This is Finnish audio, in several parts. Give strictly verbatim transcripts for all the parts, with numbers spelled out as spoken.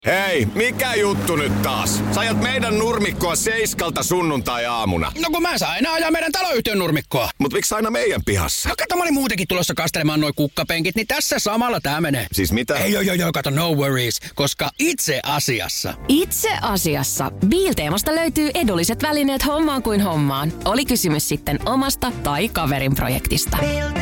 Hei, mikä juttu nyt taas? Sä ajat meidän nurmikkoa seiskalta sunnuntai-aamuna. No kun mä saan aina ajaa meidän taloyhtiön nurmikkoa. Mut miksi aina meidän pihassa? No kato, mä olin muutenkin tulossa kastelemaan noi kukkapenkit, niin tässä samalla tää menee. Siis mitä? Ei joo joo joo, kato, no worries, koska itse asiassa... Itse asiassa Biilteemasta löytyy edulliset välineet hommaan kuin hommaan. Oli kysymys sitten omasta tai kaverin projektista.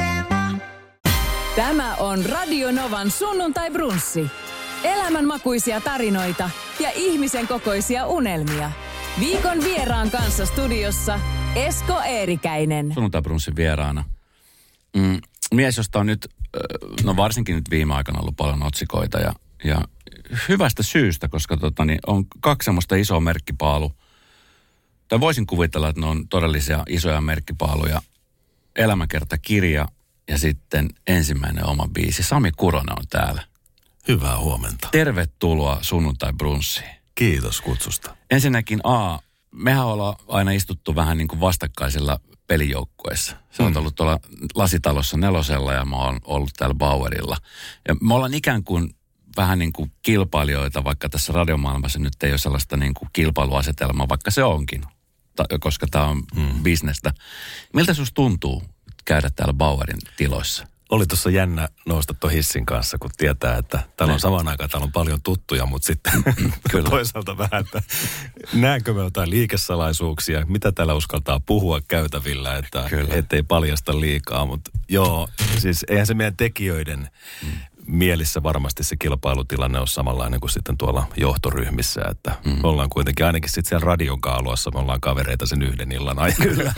Tämä on Radio Novan sunnuntai-brunssi. Elämänmakuisia tarinoita ja ihmisen kokoisia unelmia. Viikon vieraan kanssa studiossa Esko Eerikäinen. Sunnuntai-brunssin vieraana. Mm, mies, josta on nyt, no varsinkin nyt viime aikana ollut paljon otsikoita ja, ja hyvästä syystä, koska tota, niin on kaksi semmoista isoa merkkipaalu. Tai voisin kuvitella, että ne on todellisia isoja merkkipaaluja. Elämäkertakirja ja sitten ensimmäinen oma biisi. Sami Kuronen on täällä. Hyvää huomenta. Tervetuloa sunnuntai-brunssiin. Kiitos kutsusta. Ensinnäkin A, mehän ollaan aina istuttu vähän niin kuin vastakkaisilla pelijoukkueissa. Sä oot mm. ollut tuolla Lasitalossa nelosella ja mä oon ollut täällä Bauerilla. Ja me ollaan ikään kuin vähän niin kuin kilpailijoita, vaikka tässä radiomaailmassa nyt ei ole sellaista niin kuin kilpailuasetelmaa, vaikka se onkin, koska tämä on mm. bisnestä. Miltä susta tuntuu käydä täällä Bauerin tiloissa? Oli tuossa jännä nousta tuon hissin kanssa, kun tietää, että täällä on samaan aikaan täällä on paljon tuttuja, mutta sitten toisaalta vähän, että näenkö me jotain liikesalaisuuksia, mitä täällä uskaltaa puhua käytävillä, että ettei paljasta liikaa, mutta joo, siis eihän se meidän tekijöiden mm. mielissä varmasti se kilpailutilanne on samanlainen kuin sitten tuolla johtoryhmissä, että mm. me ollaan kuitenkin ainakin sitten siellä radion kaaluassa, me ollaan kavereita sen yhden illan ajan. Kyllä.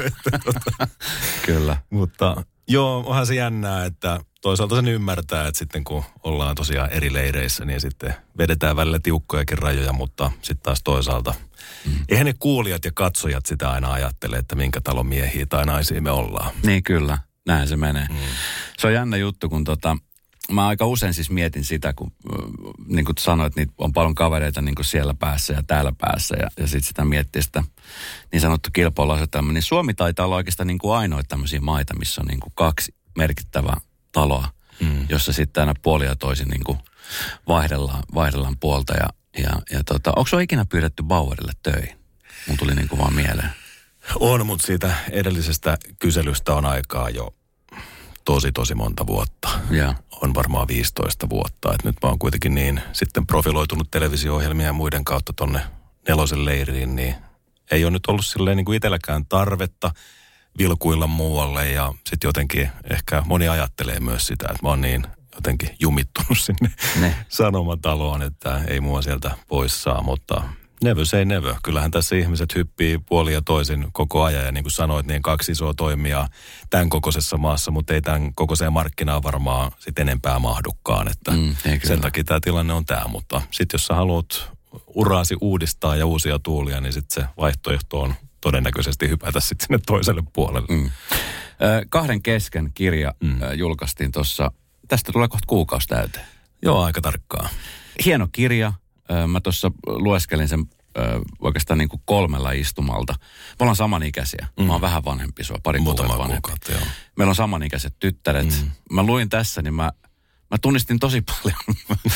Kyllä. Mutta joo, onhan se jännää, että toisaalta sen ymmärtää, että sitten kun ollaan tosiaan eri leireissä, niin sitten vedetään välillä tiukkojakin rajoja, mutta sitten taas toisaalta mm. eihän ne kuulijat ja katsojat sitä aina ajattele, että minkä talon miehiä tai naisia me ollaan. Niin kyllä, näin se menee. Mm. Se on jännä juttu, kun tota, mä aika usein siis mietin sitä, kun niin kuin sanoit, niin on paljon kavereita niin kuin siellä päässä ja täällä päässä ja, ja sitten sitä miettii sitä niin sanottu kilpailuasetelma. Niin Suomi taitaa olla oikeastaan niin kuin ainoa tämmöisiä maita, missä on niin kuin kaksi merkittävää taloa, mm. jossa sitten aina puoli ja toisin niin kuin vaihdellaan, vaihdellaan puolta. Ja, ja, ja tota, onko sinua ikinä pyydetty Bauerille töihin? Mun tuli niin kuin vaan mieleen. On, mutta siitä edellisestä kyselystä on aikaa jo tosi, tosi monta vuotta. Yeah. On varmaan viisitoista vuotta. Et nyt mä oon kuitenkin niin sitten profiloitunut televisio-ohjelmia ja muiden kautta tonne nelosen leiriin, niin ei ole nyt ollut silleen niin kuin itselläkään tarvetta vilkuilla muualle. Ja sitten jotenkin ehkä moni ajattelee myös sitä, että mä oon niin jotenkin jumittunut sinne ne. sanomataloon, että ei mua sieltä pois saa, mutta never say never. Kyllähän tässä ihmiset hyppii puoli ja toisin koko ajan. Ja niin kuin sanoit, niin kaksi isoa toimijaa tämän kokoisessa maassa, mutta ei tämän kokoiseen markkinaan varmaan sit enempää mahdukaan. Että mm, sen takia tämä tilanne on tämä. Mutta sitten jos sä haluat uraasi uudistaa ja uusia tuulia, niin sitten se vaihtoehto on todennäköisesti hypätä sitten sinne toiselle puolelle. Mm. Kahden kesken kirja mm. julkaistiin tuossa. Tästä tulee kohta kuukausi täyteen. Joo, aika tarkkaa. Hieno kirja. Mä tuossa lueskelin sen oikeastaan niin kuin kolmella istumalta. Me ollaan samanikäisiä. Mm. Mä oon vähän vanhempi sua, pari kuukautta vanhempi. Kuukautta, joo. Meillä on samanikäiset tyttäret. Mm. Mä luin tässä, niin mä, mä tunnistin tosi paljon,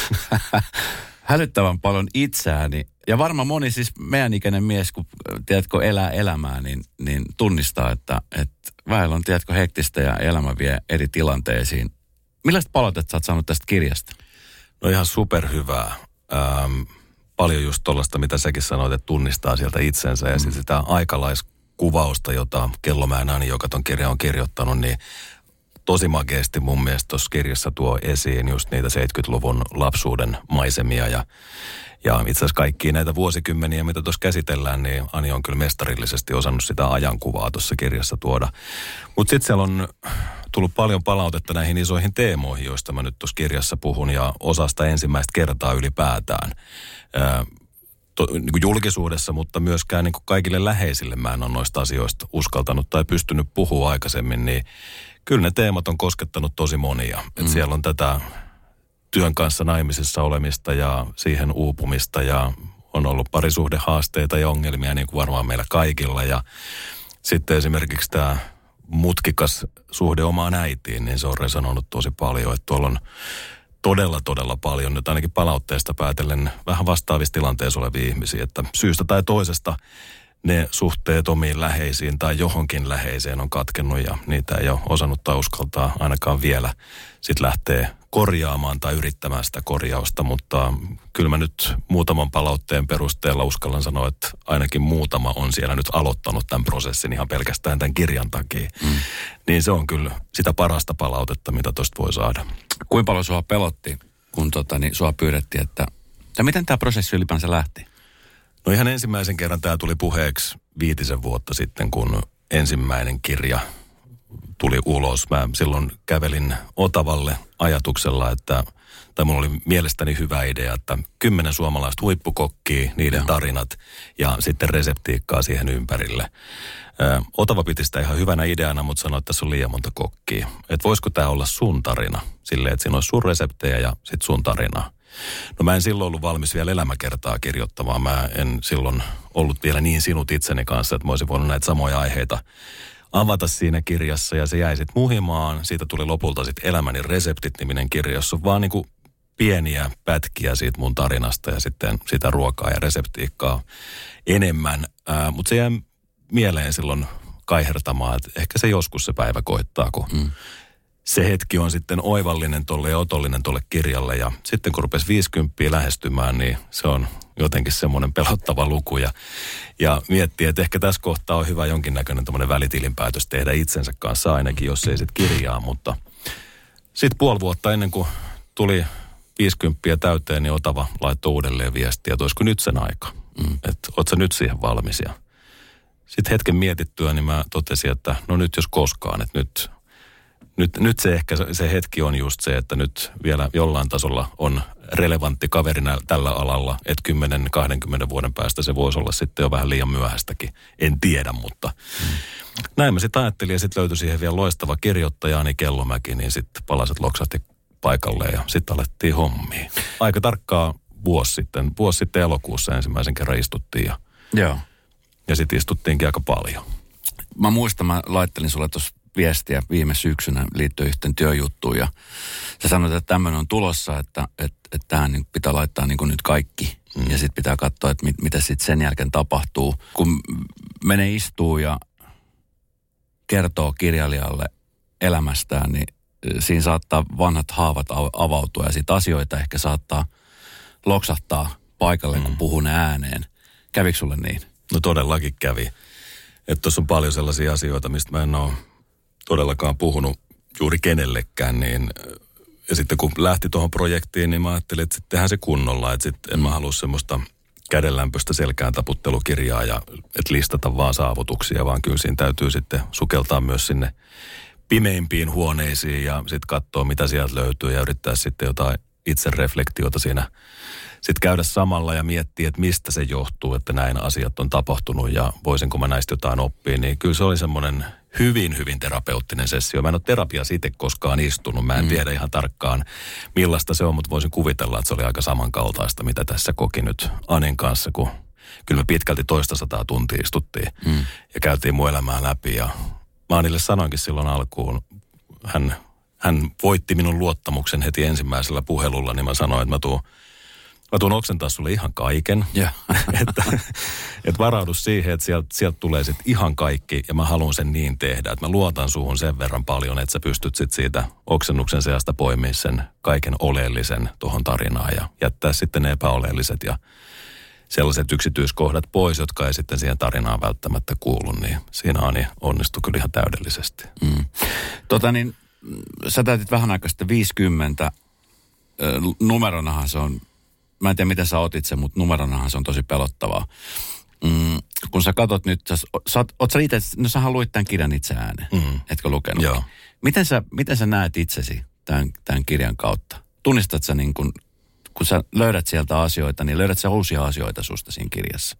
hälyttävän paljon itseäni. Ja varmaan moni siis meidän ikäinen mies, kun tiedätkö elää elämää, niin, niin tunnistaa, että, että vähällä on tiedätkö hektistä ja elämä vie eri tilanteisiin. Millaista palautetta sä oot saanut tästä kirjasta? No ihan superhyvää. Ähm, paljon just tollaista, mitä säkin sanoit, että tunnistaa sieltä itsensä. Ja mm. sitten sitä aikalaiskuvausta, jota Kellomäen Ani, joka ton kirjan on kirjoittanut, niin tosi makeasti mun mielestä tuossa kirjassa tuo esiin just niitä seitsemänkymmentäluvun lapsuuden maisemia. Ja, ja itse asiassa kaikkia näitä vuosikymmeniä, mitä tuossa käsitellään, niin Ani on kyllä mestarillisesti osannut sitä ajankuvaa tuossa kirjassa tuoda. Mutta sitten siellä on tullut paljon palautetta näihin isoihin teemoihin, joista mä nyt tuossa kirjassa puhun, ja osasta ensimmäistä kertaa ylipäätään ää, to, niin kuin julkisuudessa, mutta myöskään niin kuin kaikille läheisille mä en ole noista asioista uskaltanut tai pystynyt puhua aikaisemmin, niin kyllä ne teemat on koskettanut tosi monia. Mm. Et siellä on tätä työn kanssa naimisissa olemista ja siihen uupumista, ja on ollut parisuhdehaasteita ja ongelmia, niin kuin varmaan meillä kaikilla, ja sitten esimerkiksi tämä mutkikas suhde omaan äitiin, niin se on resononut tosi paljon, että tuolla on todella, todella paljon nyt ainakin palautteesta päätellen vähän vastaavissa tilanteissa olevia ihmisiä, että syystä tai toisesta ne suhteet omiin läheisiin tai johonkin läheiseen on katkennut ja niitä ei ole osannut tai uskaltaa ainakaan vielä sitten lähtee korjaamaan tai yrittämään sitä korjausta, mutta kyllä mä nyt muutaman palautteen perusteella uskallan sanoa, että ainakin muutama on siellä nyt aloittanut tämän prosessin ihan pelkästään tämän kirjan takia. Mm. Niin se on kyllä sitä parasta palautetta, mitä tuosta voi saada. Kuinka paljon sua pelotti, kun tota, niin sua pyydettiin, että ja miten tämä prosessi ylipäänsä lähti? No ihan ensimmäisen kerran tämä tuli puheeksi viitisen vuotta sitten, kun ensimmäinen kirja tuli ulos. Mä silloin kävelin Otavalle ajatuksella, että, tai mulla oli mielestäni hyvä idea, että kymmenen suomalaista huippukokkia, niiden Joo. tarinat ja sitten reseptiikkaa siihen ympärille. Ö, Otava piti sitä ihan hyvänä ideana, mutta sanoi, että tässä on liian monta kokkia. Että voisiko tämä olla sun tarina? Silleen, että siinä olisi sun reseptejä ja sitten sun tarinaa. No mä en silloin ollut valmis vielä elämäkertaa kirjoittamaan. Mä en silloin ollut vielä niin sinut itseni kanssa, että mä olisin voinut näitä samoja aiheita avata siinä kirjassa. Ja se jäi sitten muhimaan. Siitä tuli lopulta sitten Elämäni reseptit-niminen kirja, jossa on vaan niinku pieniä pätkiä siitä mun tarinasta ja sitten sitä ruokaa ja reseptiikkaa enemmän. Äh, mutta se jäi mieleen silloin kaihertamaan, että ehkä se joskus se päivä koittaa, kun mm. se hetki on sitten oivallinen tolle ja otollinen tolle kirjalle. Ja sitten kun rupesi viisikymppiä lähestymään, niin se on jotenkin semmoinen pelottava luku. Ja, ja miettii, että ehkä tässä kohtaa on hyvä jonkinnäköinen tämmöinen välitilinpäätös tehdä itsensä kanssa ainakin, jos ei sitten kirjaa. Mutta sitten puoli vuotta ennen kuin tuli viisikymppiä täyteen, niin Otava laittoi uudelleen viestiä, että olisiko nyt sen aika. Mm. Että ootko sä nyt siihen valmis? Ja sitten hetken mietittyä, niin mä totesin, että no nyt jos koskaan, että nyt... Nyt, nyt se ehkä se hetki on just se, että nyt vielä jollain tasolla on relevantti kaverina tällä alalla, että kymmenen kaksikymmentä vuoden päästä se voisi olla sitten jo vähän liian myöhäistäkin. En tiedä, mutta mm. näin mä sitten ajattelin ja sitten löytyi siihen vielä loistava kirjoittaja Ani Kellomäki, niin sitten palaset loksahti paikalleen ja sitten alettiin hommia. Aika tarkkaa vuosi sitten, vuosi sitten elokuussa ensimmäisen kerran istuttiin ja, Joo. ja sitten istuttiinkin aika paljon. Mä muistan, mä laittelin sulle tuossa viestiä viime syksynä liittyen yhteen työjuttuun ja sä sanoit, että tämmöinen on tulossa, että, että, että tähän niin pitää laittaa niin kuin nyt kaikki mm. ja sitten pitää katsoa, että mit, mitä sitten sen jälkeen tapahtuu. Kun menee istuu ja kertoo kirjailijalle elämästään, niin siinä saattaa vanhat haavat avautua ja sitten asioita ehkä saattaa loksahtaa paikalle, kun mm. puhuu ne ääneen. Kävikö sulle niin? No todellakin kävi. Että tuossa on paljon sellaisia asioita, mistä mä en ole todellakaan puhunut juuri kenellekään, niin ja sitten kun lähti tuohon projektiin, niin mä ajattelin, että sitten tehdään se kunnolla, että sitten en mä halua semmoista kädenlämpöistä selkään taputtelukirjaa ja että listata vaan saavutuksia, vaan kyllä siinä täytyy sitten sukeltaa myös sinne pimeimpiin huoneisiin ja sitten katsoa, mitä sieltä löytyy ja yrittää sitten jotain itsereflektiota siinä sitten käydä samalla ja miettiä, että mistä se johtuu, että näin asiat on tapahtunut ja voisinko mä näistä jotain oppia, niin kyllä se oli semmoinen hyvin, hyvin terapeuttinen sessio. Mä en ole terapiassa itse koskaan istunut, mä en mm. tiedä ihan tarkkaan millaista se on, mutta voisin kuvitella, että se oli aika samankaltaista, mitä tässä koki nyt Anin kanssa, kun kyllä me pitkälti toista sataa tuntia istuttiin mm. ja käytiin mun elämää läpi ja mä Anille sanoinkin silloin alkuun, hän, hän voitti minun luottamuksen heti ensimmäisellä puhelulla, niin mä sanoin, että mä tuun Mä tuun oksentaa sulle ihan kaiken, yeah. että, että varaudu siihen, että sieltä, sieltä tulee sitten ihan kaikki ja mä haluan sen niin tehdä, että mä luotan suhun sen verran paljon, että sä pystyt sitten siitä oksennuksen seasta poimia sen kaiken oleellisen tuohon tarinaan ja jättää sitten ne epäoleelliset ja sellaiset yksityiskohdat pois, jotka ei sitten siihen tarinaan välttämättä kuulu, niin siinä Ani onnistui kyllä ihan täydellisesti. Mm. Tota niin, sä täytit vähän aikaa sitten viisikymmentä, numeronahan se on, mä en tiedä miten sä otit sen, mutta numeronahan se on tosi pelottavaa. Mm, kun sä katot nyt, sä, sä, oot sä itse, no sähän luit tämän kirjan itse ääneen, mm. etkö lukenut? Joo. Miten sä, miten sä näet itsesi tämän, tämän kirjan kautta? Tunnistat sä niin kun, kun sä löydät sieltä asioita, niin löydät sä uusia asioita susta siinä kirjassa?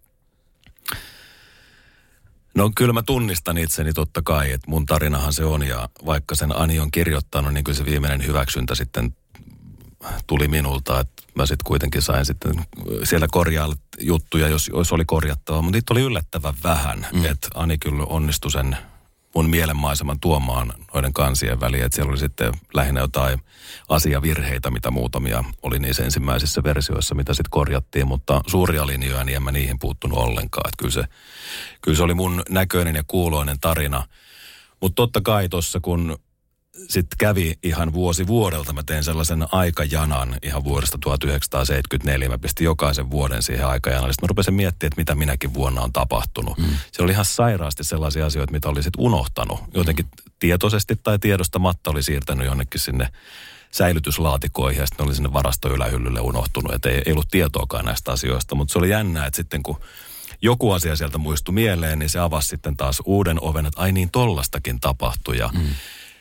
No kyllä mä tunnistan itseni totta kai, että mun tarinahan se on ja vaikka sen Ani on kirjoittanut, niin kyllä se viimeinen hyväksyntä sitten tuli minulta, että mä sitten kuitenkin sain sitten siellä korjaa juttuja, jos, jos oli korjattavaa, mutta niitä oli yllättävän vähän, mm. että Ani kyllä onnistui sen mun mielenmaiseman tuomaan noiden kansien väliin. Että siellä oli sitten lähinnä jotain asiavirheitä, mitä muutamia oli niissä ensimmäisissä versioissa, mitä sitten korjattiin. Mutta suuria linjoja, niin en mä niihin puuttunut ollenkaan. Että kyllä se, kyllä se oli mun näköinen ja kuuloinen tarina. Mutta totta kai tuossa, kun sitten kävi ihan vuosi vuodelta, mä tein sellaisen aikajanan ihan vuodesta tuhatyhdeksänsataaseitsemänkymmentäneljä. Mä pistin jokaisen vuoden siihen aikajanalle. Sitten mä rupesin miettimään, että mitä minäkin vuonna on tapahtunut. Mm. Se oli ihan sairaasti sellaisia asioita, mitä oli sitten unohtanut. Jotenkin tietoisesti tai tiedostamatta oli siirtänyt jonnekin sinne säilytyslaatikoihin ja sitten oli sinne varastoylähyllylle unohtunut. Että ei, ei ollut tietoakaan näistä asioista, mutta se oli jännää, että sitten kun joku asia sieltä muistui mieleen, niin se avasi sitten taas uuden oven, että ai niin, tollastakin tapahtui ja mm.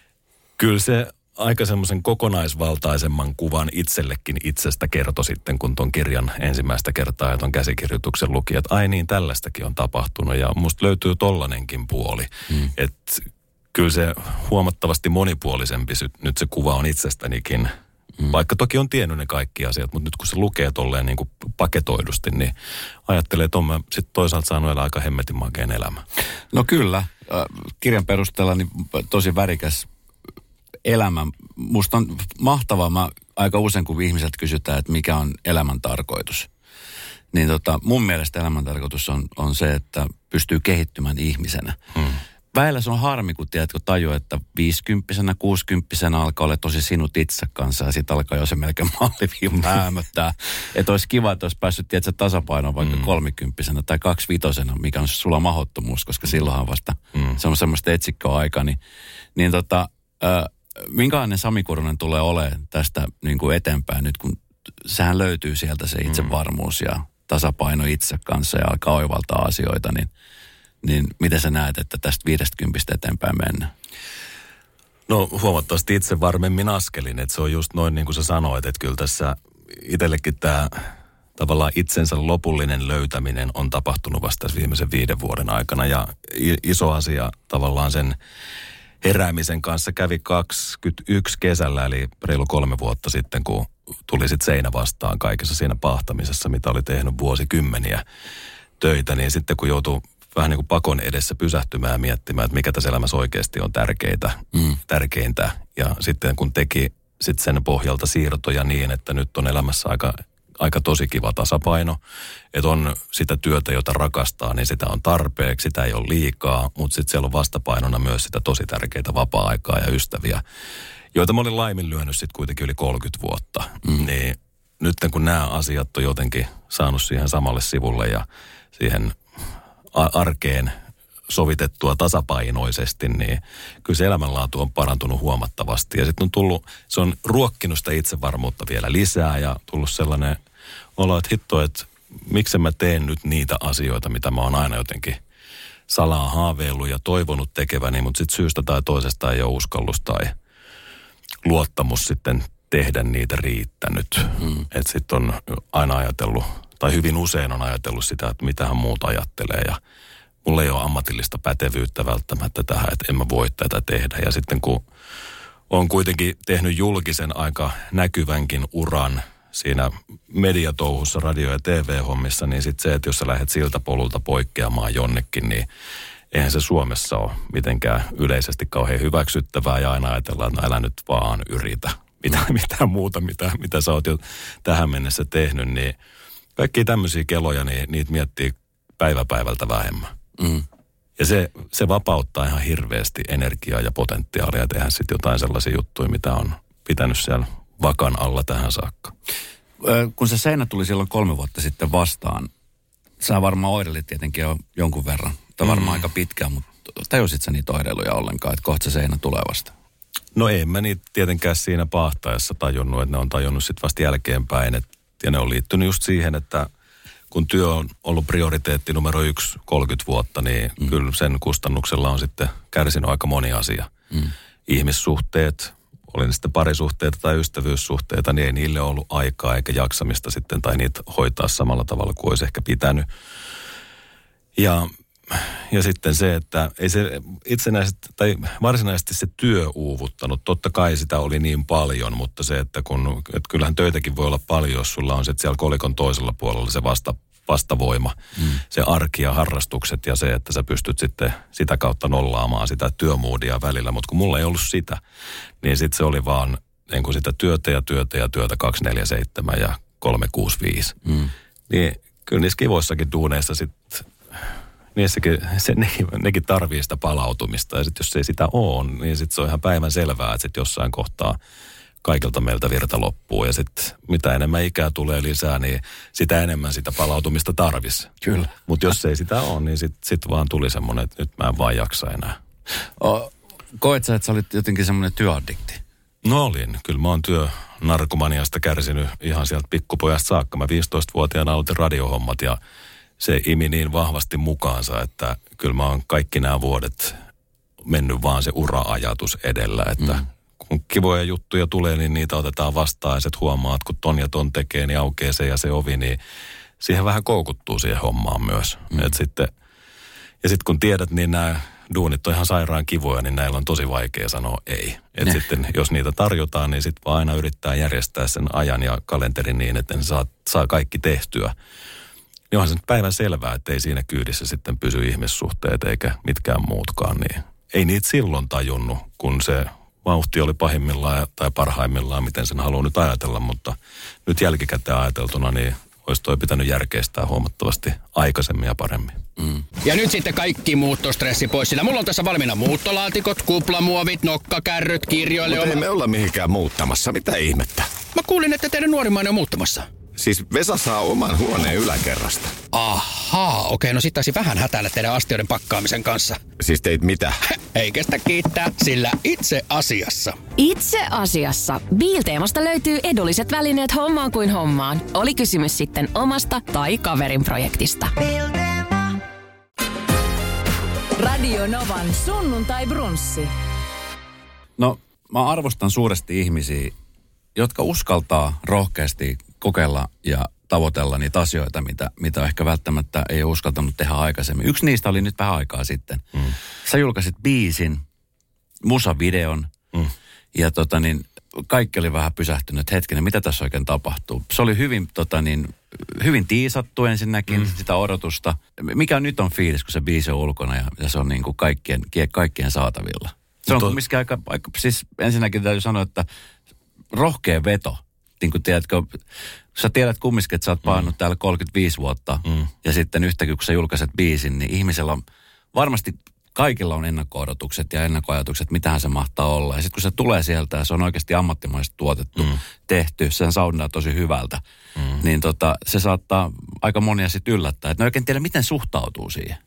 kyllä se aika semmoisen kokonaisvaltaisemman kuvan itsellekin itsestä kertoi sitten, kun ton kirjan ensimmäistä kertaa ja ton käsikirjoituksen luki, että ai niin, tällaistakin on tapahtunut ja musta löytyy tollanenkin puoli. Mm. Että kyllä se huomattavasti monipuolisempi nyt se kuva on itsestänikin. Mm. Vaikka toki on tiennyt ne kaikki asiat, mutta nyt kun se lukee tolleen niin kuin paketoidusti, niin ajattelee, että on mä sitten toisaalta saanut elää aika hemmetin makeen elämä. No kyllä, kirjan perusteella niin tosi värikäs elämä. Musta on mahtavaa, mä aika usein kun ihmiseltä kysytään, että mikä on elämän tarkoitus, niin tota, mun mielestä elämän tarkoitus on, on se, että pystyy kehittymään ihmisenä. Hmm. Väillä se on harmi, kun tiedätkö, tajua, että viisikymppisenä, kuusikymppisenä alkaa olla tosi sinut itse kanssa ja sitten alkaa jo se melkein malliviiva hämöttää. Että olisi kiva, että olisi päässyt tiedätkö, tasapainoon vaikka mm. kolmikymppisenä tai kaksivitosena, mikä on sulla mahdottomuus, koska silloinhan vasta mm. se on semmoista etsikkoa aika. Niin, niin tota, äh, minkälainen Sami Kurunen tulee olemaan tästä niin kuin eteenpäin nyt, kun sehän löytyy sieltä se itsevarmuus ja tasapaino itse kanssa ja alkaa oivaltaa asioita, niin niin miten sä näet, että tästä viidestäkympistä eteenpäin mennään? No huomattavasti itse varmemmin askelin, että se on just noin niin kuin sä sanoit, että kyllä tässä itsellekin tämä tavallaan itsensä lopullinen löytäminen on tapahtunut vasta tässä viimeisen viiden vuoden aikana ja iso asia tavallaan sen heräämisen kanssa kävi kaksikymmentäyksi kesällä, eli reilu kolme vuotta sitten, kun tuli sitten seinä vastaan kaikessa siinä pahtamisessa, mitä oli tehnyt vuosikymmeniä töitä, niin sitten kun joutui vähän niin kuin pakon edessä pysähtymään ja miettimään, että mikä tässä elämässä oikeasti on tärkeintä, mm. tärkeintä. Ja sitten kun teki sit sen pohjalta siirtoja niin, että nyt on elämässä aika, aika tosi kiva tasapaino. Että on sitä työtä, jota rakastaa, niin sitä on tarpeeksi, sitä ei ole liikaa. Mutta sitten siellä on vastapainona myös sitä tosi tärkeitä vapaa-aikaa ja ystäviä, joita mä olin laiminlyönyt sitten kuitenkin yli kolmekymmentä vuotta. Mm. Niin nyt kun nämä asiat on jotenkin saanut siihen samalle sivulle ja siihen arkeen sovitettua tasapainoisesti, niin kyllä se elämänlaatu on parantunut huomattavasti. Ja sitten on tullut, se on ruokkinut sitä itsevarmuutta vielä lisää ja tullut sellainen olo, että hitto, että miksi mä teen nyt niitä asioita, mitä mä oon aina jotenkin salaa haaveillut ja toivonut tekeväni, mutta sitten syystä tai toisesta ei ole uskallus tai luottamus sitten tehdä niitä riittänyt. Mm. Että sitten on aina ajatellut, tai hyvin usein on ajatellut sitä, että mitähän muut ajattelee ja mulla ei ole ammatillista pätevyyttä välttämättä tähän, että en mä voi tätä tehdä. Ja sitten kun on kuitenkin tehnyt julkisen aika näkyvänkin uran siinä mediatouhussa, radio- ja T V-hommissa, niin sitten se, että jos sä lähdet siltä polulta poikkeamaan jonnekin, niin eihän se Suomessa ole mitenkään yleisesti kauhean hyväksyttävää ja aina ajatellaan, että no älä nyt vaan yritä mitään, mitään muuta, mitä, mitä sä oot jo tähän mennessä tehnyt, niin kaikkia tämmöisiä keloja, niin niitä miettii päivä päivältä vähemmän. Mm. Ja se, se vapauttaa ihan hirveästi energiaa ja potentiaalia tehdä sitten jotain sellaisia juttuja, mitä on pitänyt siellä vakan alla tähän saakka. Kun se seinä tuli silloin kolme vuotta sitten vastaan, sä varmaan oirelit tietenkin jo jonkun verran. Tai varmaan mm. aika pitkään, mutta tajusit sä niitä oireiluja ollenkaan, että kohta se seinä tulee vasta? No en mä niitä tietenkään siinä pahtaessa tajunnut, että ne on tajunnut sitten vasta jälkeenpäin. Et, ja ne on liittynyt just siihen, että kun työ on ollut prioriteetti numero yksi kolmekymmentä vuotta, niin mm. kyllä sen kustannuksella on sitten kärsinyt aika moni asia. Mm. Ihmissuhteet, oli ne sitten parisuhteita tai ystävyyssuhteita, niin ei niille ollut aikaa eikä jaksamista sitten tai niitä hoitaa samalla tavalla kuin olisi ehkä pitänyt. Ja, ja sitten se, että ei se itsenäisesti tai varsinaisesti se työ uuvuttanut. Totta kai sitä oli niin paljon, mutta se, että kun, että kyllähän töitäkin voi olla paljon, jos sulla on sitten siellä kolikon toisella puolella se vasta, vastavoima. Mm. Se arki ja harrastukset ja se, että sä pystyt sitten sitä kautta nollaamaan sitä työmoodia välillä. Mutta kun mulla ei ollut sitä, niin sitten se oli vaan niin kuin sitä työtä ja työtä ja työtä kaksi neljä seitsemän ja kolme kuusi viisi. Mm. Niin kyllä niissä kivoissakin duuneissa sitten, niissäkin, se, nekin, nekin tarvii sitä palautumista. Ja sitten jos ei sitä ole, niin sitten se on ihan päivän selvää, että sitten jossain kohtaa kaikilta meiltä virta loppuu. Ja sitten mitä enemmän ikää tulee lisää, niin sitä enemmän sitä palautumista tarvisi. Kyllä. Mutta jos ei sitä ole, niin sitten sit vaan tuli semmoinen, että nyt mä en vaan jaksa enää. O, koet sä, että sä olit jotenkin semmoinen työaddikti? No olin. Kyllä mä oon työnarkomaniasta kärsinyt ihan sieltä pikkupojasta saakka. Mä viisitoistavuotiaana aloitin radiohommat ja se imi niin vahvasti mukaansa, että kyllä mä oon kaikki nämä vuodet mennyt vaan se ura-ajatus edellä, että mm. kun kivoja juttuja tulee, niin niitä otetaan vastaan ja sit huomaat, kun ton ja ton tekee, niin aukeaa se ja se ovi, niin siihen vähän koukuttuu siihen hommaan myös. Mm. Et sitten, ja sitten kun tiedät, niin nämä duunit on ihan sairaan kivoja, niin näillä on tosi vaikea sanoa ei. Et sitten jos niitä tarjotaan, niin sitten vaan aina yrittää järjestää sen ajan ja kalenterin niin, että ne saa, saa kaikki tehtyä. Niin onhan se nyt päivän selvää, että ei siinä kyydissä sitten pysy ihmissuhteet eikä mitkään muutkaan. Niin ei niitä silloin tajunnut, kun se vauhti oli pahimmillaan tai parhaimmillaan, miten sen haluaa nyt ajatella. Mutta nyt jälkikäteen ajateltuna, niin olisi toi pitänyt järkeistää huomattavasti aikaisemmin ja paremmin. Mm. Ja nyt sitten kaikki muuttostressi pois, sillä mulla on tässä valmiina muuttolaatikot, kuplamuovit, nokkakärryt, kirjoille. Mutta ei me olla mihinkään muuttamassa. Mitä ihmettä? Mä kuulin, että teidän nuorimmainen on muuttamassa. Siis Vesa saa oman huoneen yläkerrasta. Ahaa, okei, no sit taisi vähän hätäillä teidän astioiden pakkaamisen kanssa. Siis teit mitä? Ei kestä kiittää, sillä itse asiassa. Itse asiassa. Biilteemasta löytyy edulliset välineet hommaan kuin hommaan. Oli kysymys sitten omasta tai kaverin projektista. Radio Novan sunnuntai brunssi. No, mä arvostan suuresti ihmisiä, jotka uskaltaa rohkeasti kokeilla ja tavoitella niitä asioita, mitä, mitä ehkä välttämättä ei ole uskaltanut tehdä aikaisemmin. Yksi niistä oli nyt vähän aikaa sitten. Mm. Sä julkaisit biisin, musavideon mm. ja tota niin, kaikki oli vähän pysähtynyt. Hetkinen, mitä tässä oikein tapahtuu? Se oli hyvin, tota niin, hyvin tiisattu ensinnäkin, mm. sitä odotusta. Mikä nyt on fiilis, kun se biisi on ulkona ja, ja se on niin kuin kaikkien, kaikkien saatavilla? Se on to... kumminkin aika, aika, siis ensinnäkin täytyy sanoa, että rohkea veto. Niin kuin tiedätkö, sä tiedät kumminkin, että sä oot paannut mm. täällä kolmekymmentäviisi vuotta mm. ja sitten yhtäkkiä, kun sä julkaiset biisin, niin ihmisellä on, varmasti kaikilla on ennakko-odotukset ja ennakkoajatukset, mitähän se mahtaa olla. Ja sitten kun se tulee sieltä ja se on oikeasti ammattimaisesti tuotettu, mm. tehty, sen soundaa tosi hyvältä, mm. niin tota, se saattaa aika monia sitten yllättää. Että ne oikein tiedä, miten suhtautuu siihen.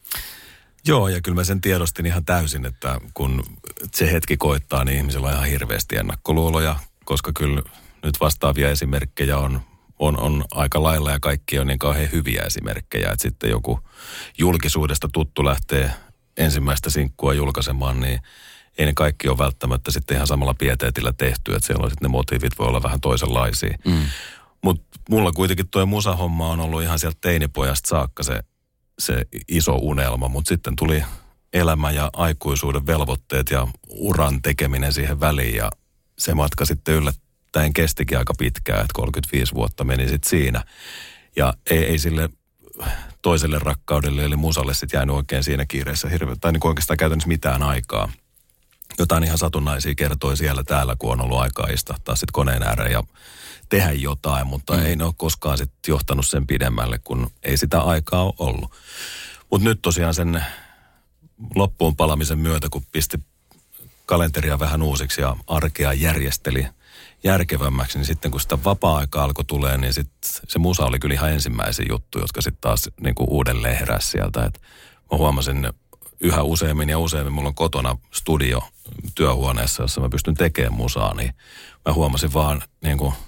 Joo, ja kyllä mä sen tiedostin ihan täysin, että kun se hetki koittaa, niin ihmisillä on ihan hirveästi ennakkoluuloja, koska kyllä nyt vastaavia esimerkkejä on, on, on aika lailla ja kaikki on niin kauhean hyviä esimerkkejä. Että sitten joku julkisuudesta tuttu lähtee ensimmäistä sinkkua julkaisemaan, niin ei ne kaikki ole välttämättä sitten ihan samalla pieteetillä tehty. Että siellä on sitten ne motiivit voi olla vähän toisenlaisia. Mm. Mutta mulla kuitenkin tuo musahomma on ollut ihan sieltä teinipojasta saakka se, se iso unelma. Mutta sitten tuli elämä ja aikuisuuden velvoitteet ja uran tekeminen siihen väliin ja se matka sitten yllättäen. Tämä kestikin aika pitkään, että kolmekymmentäviisi vuotta meni sitten siinä. Ja ei, ei sille toiselle rakkaudelle, eli musalle sitten jäänyt oikein siinä kiireessä hirveän, tai niin oikeastaan käytännössä mitään aikaa. Jotain ihan satunnaisia kertoi siellä täällä, kun on ollut aikaa istahtaa sitten koneen ääreen ja tehdä jotain, mutta mm. ei ne ole koskaan sitten johtanut sen pidemmälle, kun ei sitä aikaa ole ollut. Mutta nyt tosiaan sen loppuun palamisen myötä, kun pisti kalenteria vähän uusiksi ja arkea järjesteli järkevämmäksi, niin sitten kun sitä vapaa-aikaa alkoi tulee, niin sitten se musa oli kyllä ihan ensimmäisiä juttuja, jotka sitten taas niin kuin uudelleen heräsi sieltä. Et mä huomasin yhä useammin ja useammin, mulla on kotona studio työhuoneessa, jossa mä pystyn tekemään musaa, niin mä huomasin vaan niin kuin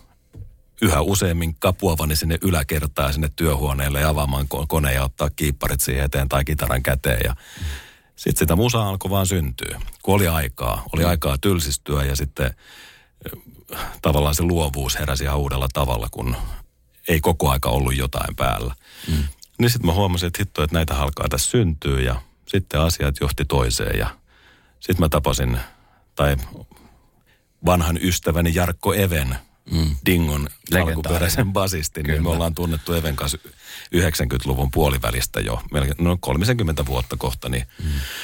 yhä useammin kapuavani sinne yläkertaan ja sinne työhuoneelle ja avaamaan koneen ja ottaa kiipparit siihen eteen tai kitaran käteen ja mm. sitten sitä musaa alkoi vaan syntyä, kun oli aikaa. Oli aikaa tylsistyä ja sitten tavallaan se luovuus heräsi ihan uudella tavalla, kun ei koko aika ollut jotain päällä. Mm. Niin sitten mä huomasin, että hitto, että näitä alkaa tässä syntyä ja sitten asiat johti toiseen ja sitten mä tapasin, tai vanhan ystäväni Jarkko Even mm. Dingon alkuperäisen basistin, niin me ollaan tunnettu Even kanssa yhdeksänkymmentäluvun puolivälistä jo, melkein no kolmekymmentä vuotta kohta, niin, mm.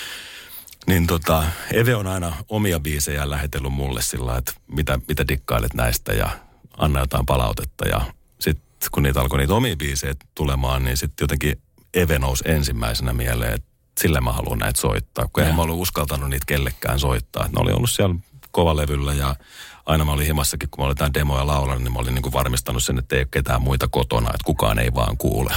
niin tota, Eve on aina omia biisejä lähetellyt mulle sillä, että mitä, mitä dikkailet näistä ja anna jotain palautetta. Ja sitten kun niitä alkoi niitä omia biisejä tulemaan, niin sitten jotenkin Eve nousi ensimmäisenä mieleen, että sillä mä haluan näitä soittaa, kun ja. en mä ollut uskaltanut niitä kellekään soittaa. Ne oli ollut siellä kovalevyllä ja aina mä olin himassakin, kun mä olin tämän demoja laulanut, niin mä olin niin kuin varmistanut sen, että ei ole ketään muita kotona, että kukaan ei vaan kuule.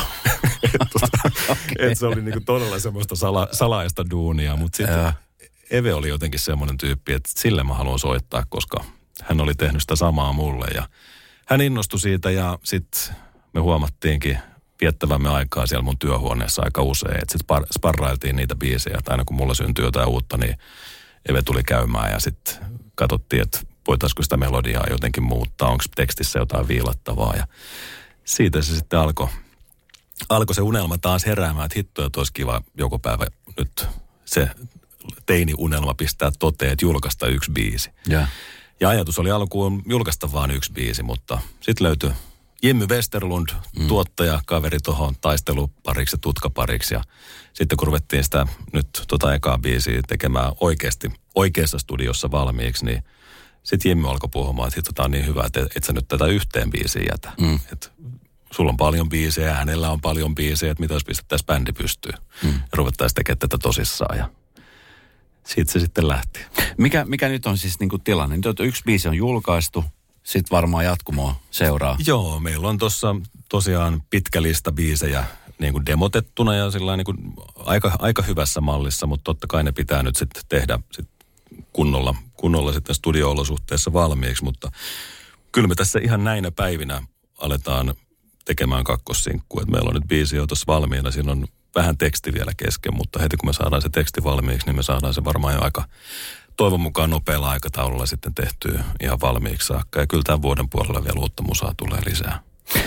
okay. Et se oli niin kuin todella semmoista sala, salaista duunia, mutta sitten Eve oli jotenkin semmoinen tyyppi, että sille mä haluan soittaa, koska hän oli tehnyt sitä samaa mulle ja hän innostui siitä ja sitten me huomattiinkin viettävämme aikaa siellä mun työhuoneessa aika usein, että sitten sparrailtiin niitä biisejä, että aina kun mulla syntyi jotain uutta, niin Eve tuli käymään ja sitten katsottiin, että voitaisiko sitä melodiaa jotenkin muuttaa, onko tekstissä jotain viilattavaa ja siitä se sitten alkoi alko se unelma taas heräämään, että hitto, että olisi kiva joku päivä nyt se teini-unelma pistää toteen, että julkaista yksi biisi. Yeah. Ja ajatus oli alkuun julkaista vaan yksi biisi, mutta sitten löytyi Jimmy Westerlund, mm. tuottaja, kaveri tuohon taistelupariksi ja tutkapariksi. Ja sitten kun ruvettiin sitä nyt tota ekaa biisiä tekemään oikeasti, oikeassa studiossa valmiiksi, niin sitten Jimmy alkoi puhumaan, että hitto, tää on niin hyvä, että et sä nyt tätä yhteen biisiin jätä. Mm. Et sulla on paljon biisejä, hänellä on paljon biisejä, että mitä jos pistettäisiin bändi pystyyn. Mm. Ja ruvettaisiin tekemään tätä tosissaan ja siitä se sitten lähti. Mikä, mikä nyt on siis niinku tilanne? Nyt yksi biisi on julkaistu, sitten varmaan jatkumoa seuraa. Joo, meillä on tuossa tosiaan pitkä lista biisejä niin kuin demotettuna ja sillä niin kuin aika, aika hyvässä mallissa, mutta totta kai ne pitää nyt sitten tehdä sit kunnolla, kunnolla sitten studio-olosuhteessa valmiiksi, mutta kyllä me tässä ihan näinä päivinä aletaan tekemään kakkossinkkuja. Meillä on nyt biisi jo tuossa valmiina, siinä on vähän teksti vielä kesken, mutta heti kun me saadaan se teksti valmiiksi, niin me saadaan se varmaan jo aika toivon mukaan nopealla aikataululla sitten tehtyä ihan valmiiksi saakka. Ja kyllä tämän vuoden puolella vielä uutta musaa tulee lisää.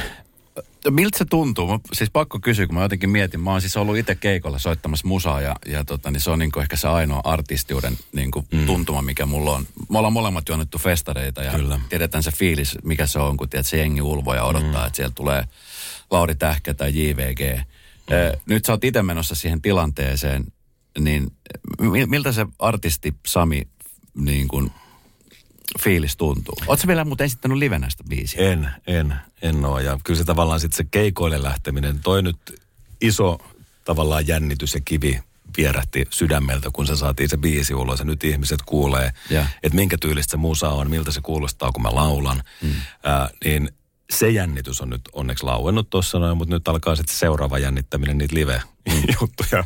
Miltä se tuntuu? Mä, siis pakko kysyä, kun mä jotenkin mietin. Mä oon siis ollut itse keikolla soittamassa musaa ja, ja tota, niin se on niin kuin ehkä se ainoa artistiuden niin kuin mm. tuntuma, mikä mulla on. Me ollaan molemmat juonnettu festareita ja kyllä. Tiedetään se fiilis, mikä se on, kun tiedät, se jengi ulvoo ja odottaa, mm. että siellä tulee Lauri Tähkä tai J V G. Mm. Eh, nyt sä oot itse menossa siihen tilanteeseen, niin miltä se artisti Sami niin kuin fiilis tuntuu? Ootko vielä muuten esittänyt livenä sitä biisiä? En, en, en ole. Ja kyllä se tavallaan sitten se keikoille lähteminen, toi nyt iso tavallaan jännitys ja kivi vierähti sydämeltä, kun se saatiin se biisi ulos. Ja nyt ihmiset kuulee, yeah. että minkä tyylistä se musa on, miltä se kuulostaa, kun mä laulan. Mm. Äh, niin se jännitys on nyt onneksi lauennut tuossa noin, mutta nyt alkaa sitten seuraava jännittäminen niitä live-juttuja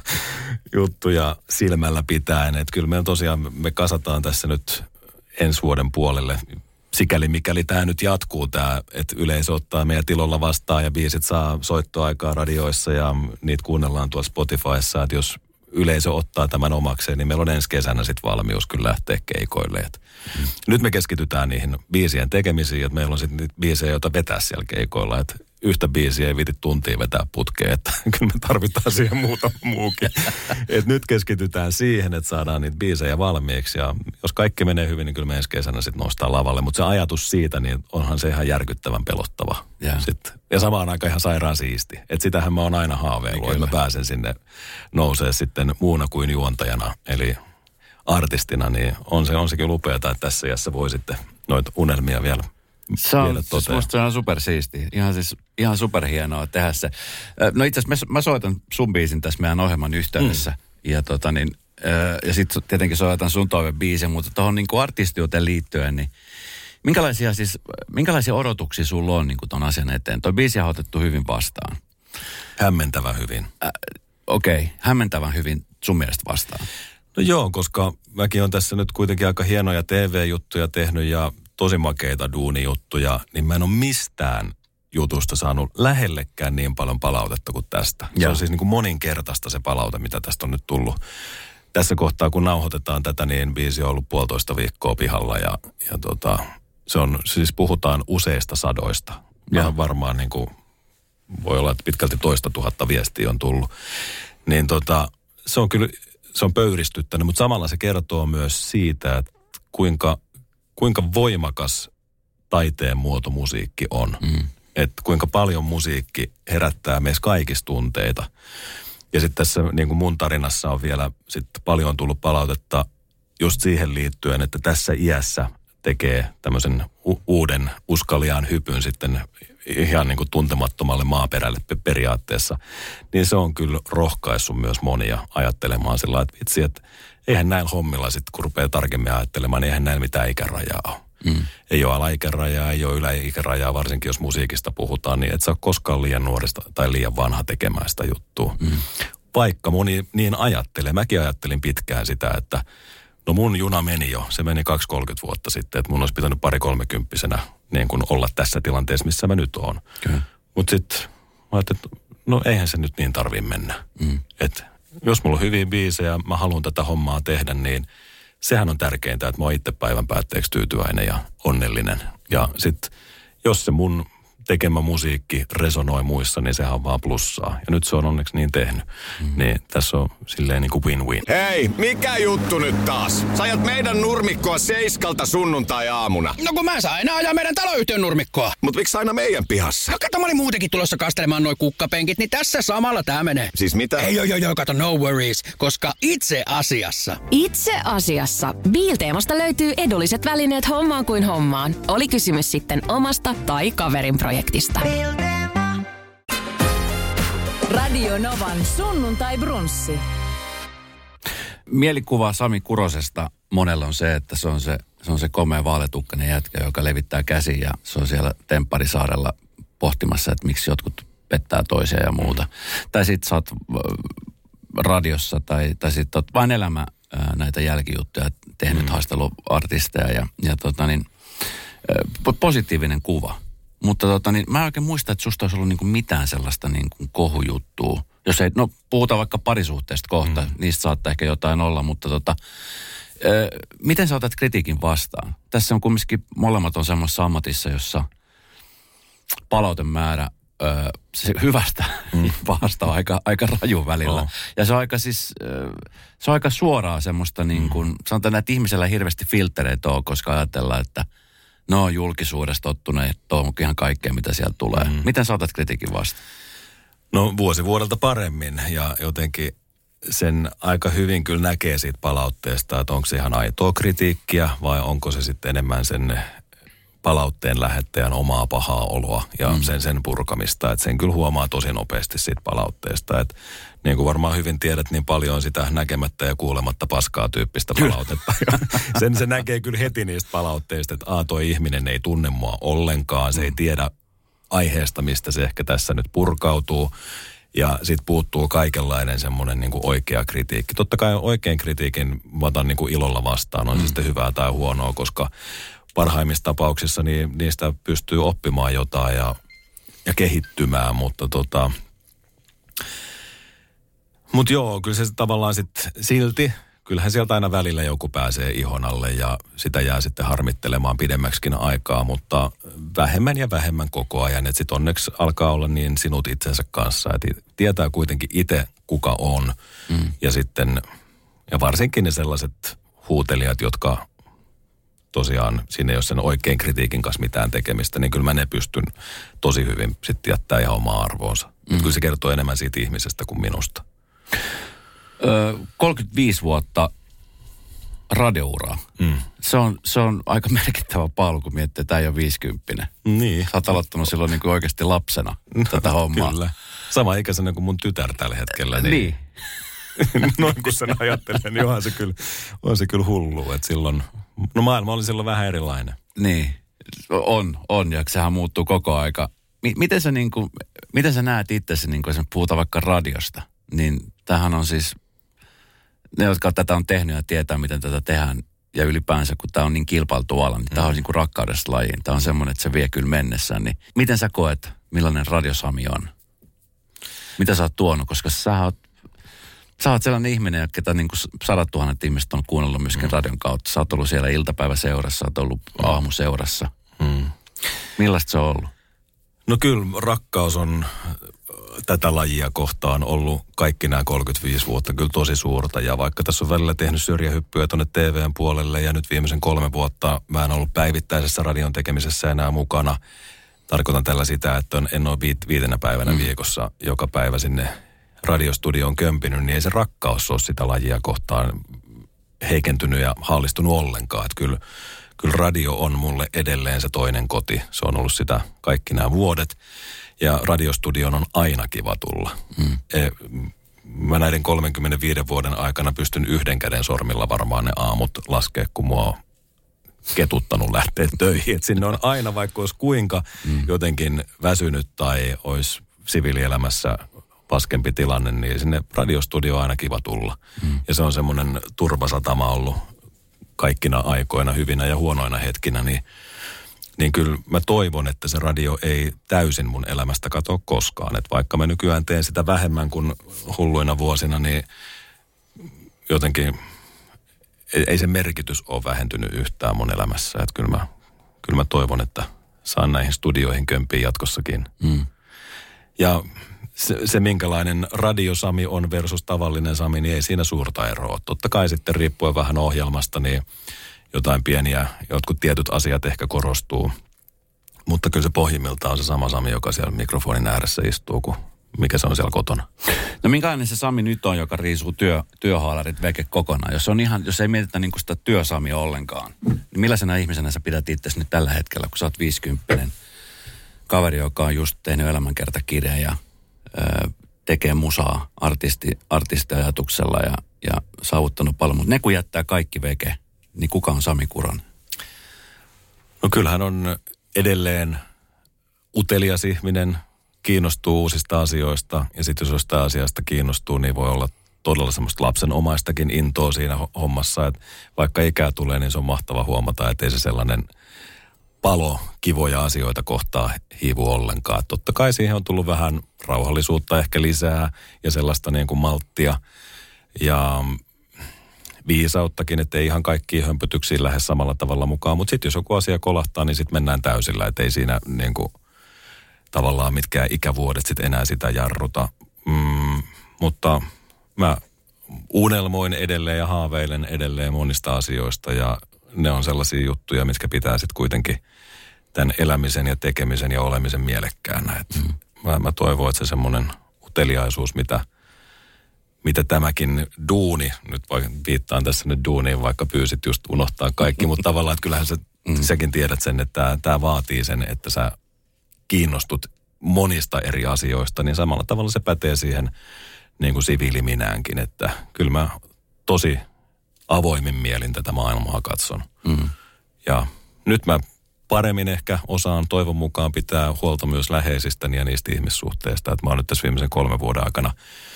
juttuja silmällä pitäen. Että kyllä me tosiaan, me kasataan tässä nyt ensi vuoden puolelle, sikäli mikäli tämä nyt jatkuu tämä, että yleisö ottaa meidän tilolla vastaan ja biisit saa soittoaikaa radioissa ja niitä kuunnellaan tuolla Spotifyssa, että jos yleisö ottaa tämän omakseen, niin meillä on ensi kesänä sitten valmius kyllä lähteä keikoille. Et mm. Nyt me keskitytään niihin biisien tekemisiin, että meillä on sitten niitä biisejä, joita vetää siellä keikoilla, että yhtä biisiä ei viti tuntia vetää putkeen, että kyllä me tarvitaan siihen muutama muukin. Et nyt keskitytään siihen, että saadaan niitä biisejä valmiiksi ja jos kaikki menee hyvin, niin kyllä me ensi kesänä sitten nostaa lavalle. Mutta se ajatus siitä, niin onhan se ihan järkyttävän pelottava. Yeah. Ja samaan aikaan ihan sairaan siisti. Että sitähän mä oon aina haaveillut, että mä pääsen sinne nousee sitten muuna kuin juontajana, eli artistina, niin on, se, on sekin upeata, että tässä iässä voi sitten noita unelmia vielä Se on, siis musta se on supersiistiä. Ihan siis, ihan superhienoa tehdä se. No itse asiassa mä, mä soitan sun biisin tässä meidän ohjelman yhteydessä. Mm. Ja tota niin, ja sit tietenkin soitan sun toivebiisin, mutta tuohon niin kuin artistiuteen liittyen, niin minkälaisia siis, minkälaisia odotuksia sulla on niin kuin ton asian eteen? Toi biisi on otettu hyvin vastaan. Hämmentävän hyvin. Äh, Okei, okay. Hämmentävän hyvin sun mielestä vastaan. No joo, koska mäkin on tässä nyt kuitenkin aika hienoja T V-juttuja tehnyt ja tosi makeita duunijuttuja, niin mä en ole mistään jutusta saanut lähellekään niin paljon palautetta kuin tästä. Ja. Se on siis niin kuin moninkertaista se palaute, mitä tästä on nyt tullut. Tässä kohtaa, kun nauhoitetaan tätä, niin biisi on ollut puolitoista viikkoa pihalla ja, ja tota, se on, siis puhutaan useista sadoista. Ja varmaan niin kuin, voi olla, että pitkälti toista tuhatta viestiä on tullut. Niin tota, se on kyllä, se on pöyristyttänyt, mutta samalla se kertoo myös siitä, että kuinka kuinka voimakas taiteen muoto musiikki on. Mm. Että kuinka paljon musiikki herättää meissä kaikissa tunteita. Ja sitten tässä niin kuin mun tarinassa on vielä sit paljon tullut palautetta just siihen liittyen, että tässä iässä tekee tämmöisen u- uuden uskaliaan hypyn sitten ihan niin kuin tuntemattomalle maaperälle periaatteessa. Niin se on kyllä rohkaissut myös monia ajattelemaan sillä, että vitsi, että eihän näillä hommilla sitten, kun rupeaa tarkemmin ajattelemaan, niin eihän näillä mitään ikärajaa ole. Mm. Ei ole alaikärajaa, ei ole yläikärajaa, varsinkin jos musiikista puhutaan, niin et sä ole koskaan liian nuorista tai liian vanha tekemään sitä juttua. Mm. Vaikka moni niin ajattelee, mäkin ajattelin pitkään sitä, että no mun juna meni jo, se meni kaksi kolmekymmentä vuotta sitten, että mun olisi pitänyt pari kolmekymppisenä niin kuin olla tässä tilanteessa, missä mä nyt oon. Mutta sitten mä ajattelin, että no eihän se nyt niin tarvii mennä. Mm. Että jos mulla on hyviä biisejä, mä haluan tätä hommaa tehdä, niin sehän on tärkeintä, että mä oon itse päivän päätteeksi tyytyväinen ja onnellinen. Ja sitten jos se mun tekemä musiikki resonoi muissa, niin sehän on vaan plussaa. Ja nyt se on onneksi niin tehnyt. Mm. Niin tässä on silleen niin kuin win-win. Hei, mikä juttu nyt taas? Sä ajat meidän nurmikkoa seiskalta sunnuntai-aamuna. No kun mä saan aina ajaa meidän taloyhtiön nurmikkoa. Mut miksi aina meidän pihassa? No kato, mä olin muutenkin tulossa kastelemaan noi kukkapenkit, niin tässä samalla tää menee. Siis mitä? Ei joo joo joo, kato, no worries, koska itse asiassa... Itse asiassa Biilteemasta löytyy edulliset välineet hommaan kuin hommaan. Oli kysymys sitten omasta tai kaverin projektista. Radio Novan sunnuntai brunssi. Mielikuva Sami Kurosesta monella on se, että se on se, se, on se komea vaaletukkainen jätkä, joka levittää käsiä ja se on siellä Tempparisaarella pohtimassa, että miksi jotkut pettää toisia ja muuta. Mm. Tai sit sä oot radiossa tai, tai sit oot vain elämä ää, näitä jälkijuttuja tehnyt mm. haasteluartisteja ja, ja tota niin, ää, positiivinen kuva. Mutta tota, niin mä en oikein muista, että susta olisi ollut niinku mitään sellaista niinku kohujuttua. Jos ei, no puhutaan vaikka parisuhteesta kohta, mm. niistä saattaa ehkä jotain olla, mutta tota, ö, miten sä otat kritiikin vastaan? Tässä on kumminkin molemmat on semmoisessa ammatissa, jossa palautemäärä ö, se hyvästä mm. pahasta on aika, aika raju välillä. Oh. Ja se on aika siis, ö, se on aika suoraa semmoista niin kuin, mm. sanotaan, että ihmisellä hirveästi filttereitä on, koska ajatellaan, että no julkisuudesta tottuneet, tuohon ihan kaikkea, mitä sieltä tulee. Mm. Miten sä otat kritiikin vastaan? No vuosi vuodelta paremmin ja jotenkin sen aika hyvin kyllä näkee siitä palautteesta, että onko se ihan aitoa kritiikkiä vai onko se sitten enemmän sen palautteen lähettäjän omaa pahaa oloa ja mm. sen, sen purkamista. Että sen kyllä huomaa tosi nopeasti siitä palautteesta. Että niin kuin varmaan hyvin tiedät, niin paljon on sitä näkemättä ja kuulematta paskaa tyyppistä palautetta. sen se näkee kyllä heti niistä palautteista, että a, toi ihminen ei tunne mua ollenkaan. Se mm. ei tiedä aiheesta, mistä se ehkä tässä nyt purkautuu. Ja sit puuttuu kaikenlainen semmoinen niin kuin oikea kritiikki. Totta kai oikein kritiikin mä otan niin kuin ilolla vastaan, on mm. se sitten hyvää tai huonoa, koska parhaimmissa tapauksissa niin niistä pystyy oppimaan jotain ja, ja kehittymään, mutta tota... Mut joo, kyllä se tavallaan sitten silti, kyllähän sieltä aina välillä joku pääsee ihon alle ja sitä jää sitten harmittelemaan pidemmäksikin aikaa, mutta vähemmän ja vähemmän koko ajan. Että sitten onneksi alkaa olla niin sinut itsensä kanssa, että tietää kuitenkin itse kuka on. Mm. Ja sitten, ja varsinkin ne sellaiset huutelijat, jotka tosiaan siinä ei ole sen oikein kritiikin kanssa mitään tekemistä, niin kyllä mä ne pystyn tosi hyvin sitten jättää ihan omaa arvoonsa. Mm. Kyllä se kertoo enemmän siitä ihmisestä kuin minusta. Öö, kolmekymmentäviisi vuotta radiouraa. Mm. Se, on, se on aika merkittävä paalu, kun miettii, että tämä ei ole viisikymppinen. Niin. Sä oot aloittanut silloin niin kuin oikeasti lapsena tätä hommaa. Kyllä. Sama ikäisenä kuin mun tytär tällä hetkellä. Niin. niin. Noin kun sen ajattelen, niin onhan se kyllä, on se kyllä hullu. Että silloin, no maailma oli silloin vähän erilainen. Niin, on, on ja sehän muuttuu koko aika. M- miten, sä niin kuin, miten sä näet itsesi, niin kuin puhutaan vaikka radiosta, niin tämähän on siis, ne jotka tätä on tehnyt ja tietää, miten tätä tehdään, ja ylipäänsä, kun tämä on niin kilpailtu ala, niin tämä on niin kuin rakkaudesta lajiin. Tämä on semmoinen, että se vie kyllä mennessään. Niin miten sä koet, millainen radiosami on? Mitä sä oot tuonut? Koska sä oot, sä oot sellainen ihminen, ketä niin kuin sadat tuhannet ihmiset on kuunnellut myöskin mm. radion kautta. Sä oot ollut siellä iltapäiväseurassa, sä oot ollut mm. aamuseurassa. Mm. Millaista se on ollut? No kyllä rakkaus on tätä lajia kohtaan ollut kaikki nämä kolmekymmentäviisi vuotta kyllä tosi suurta. Ja vaikka tässä on välillä tehnyt syrjähyppyjä tuonne T V:n puolelle ja nyt viimeisen kolme vuotta mä en ollut päivittäisessä radion tekemisessä enää mukana. Tarkoitan tällä sitä, että en ole viit, viitenä päivänä mm. viikossa joka päivä sinne radiostudioon kömpinyt, niin ei se rakkaus ole sitä lajia kohtaan heikentynyt ja haalistunut ollenkaan. Että kyllä, kyllä radio on mulle edelleen se toinen koti. Se on ollut sitä kaikki nämä vuodet. Ja radiostudion on aina kiva tulla. Mm. E, mä näiden kolmenkymmenenviiden vuoden aikana pystyn yhden käden sormilla varmaan ne aamut laskea, kun mua on ketuttanut lähteä töihin. Et sinne on aina, vaikka olisi kuinka mm. jotenkin väsynyt tai olisi siviilielämässä paskempi tilanne, niin sinne radiostudio on aina kiva tulla. Mm. Ja se on semmoinen turvasatama ollut kaikkina aikoina, hyvinä ja huonoina hetkinä, niin niin kyllä mä toivon, että se radio ei täysin mun elämästä katoa koskaan. Että vaikka mä nykyään teen sitä vähemmän kuin hulluina vuosina, niin jotenkin ei se merkitys ole vähentynyt yhtään mun elämässä. Että kyllä mä, kyllä mä toivon, että saan näihin studioihin kömpiä jatkossakin. Mm. Ja se, se, minkälainen radiosami on versus tavallinen Sami, niin ei siinä suurta eroa. Totta kai sitten riippuen vähän ohjelmasta, niin jotain pieniä, jotkut tietyt asiat ehkä korostuu. Mutta kyllä se pohjimmiltaan on se sama Sami, joka siellä mikrofonin ääressä istuu, kuin mikä se on siellä kotona. No minkälainen se Sami nyt on, joka riisuu työ, työhaalarit veke kokonaan? Jos, on ihan, jos ei mietitä niin kuin sitä työsamia ollenkaan, niin millaisena ihmisenä sä pidät itsesi nyt tällä hetkellä, kun sä oot viisikymppinen kaveri, joka on just tehnyt elämänkertakirjan ja ö, tekee musaa artisti, artistiajatuksella ja, ja saavuttanut paljon. Mutta ne kun jättää kaikki veke, niin kuka on Sami Kuronen? No kyllähän on edelleen utelias ihminen, kiinnostuu uusista asioista. Ja sitten jos jostain asiasta kiinnostuu, niin voi olla todella semmoista lapsenomaistakin intoa siinä hommassa. Että vaikka ikää tulee, niin se on mahtava huomata, että ei se sellainen palo kivoja asioita kohtaa hiivu ollenkaan. Että totta kai siihen on tullut vähän rauhallisuutta ehkä lisää ja sellaista niin kuin malttia. Ja viisauttakin, että ei ihan kaikkiin hömpötyksiin lähde samalla tavalla mukaan. Mutta sitten jos joku asia kolahtaa, niin sitten mennään täysillä. Että ei siinä niin kuin, tavallaan mitkään ikävuodet sitten enää sitä jarruta. Mm, mutta mä unelmoin edelleen ja haaveilen edelleen monista asioista. Ja ne on sellaisia juttuja, mitkä pitää sitten kuitenkin tämän elämisen ja tekemisen ja olemisen mielekkäänä. Et mm. mä, mä toivon, että se semmoinen uteliaisuus, mitä... mitä tämäkin duuni, nyt viittaan tässä nyt duuniin, vaikka pyysit just unohtaa kaikki, mutta tavallaan, että kyllähän sä, mm. säkin tiedät sen, että tämä vaatii sen, että sä kiinnostut monista eri asioista, niin samalla tavalla se pätee siihen niin kuin siviiliminäänkin, että kyllä mä tosi avoimin mielin tätä maailmaa katson. Mm. Ja nyt mä paremmin ehkä osaan toivon mukaan pitää huolta myös läheisistäni ja niistä ihmissuhteista, että mä oon nyt tässä viimeisen kolmen vuoden aikana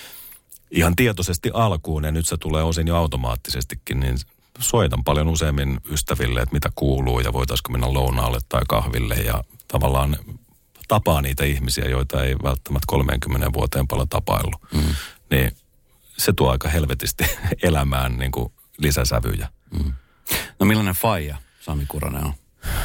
ihan tietoisesti alkuun, ja nyt se tulee osin jo automaattisestikin, niin soitan paljon useammin ystäville, että mitä kuuluu, ja voitaisiko mennä lounaalle tai kahville, ja tavallaan tapaa niitä ihmisiä, joita ei välttämättä kolmeenkymmeneen vuoteen paljon tapaillut. Mm. Niin se tuo aika helvetisti elämään niin kuin lisäsävyjä. Mm. No millainen faija Sami Kuronen on?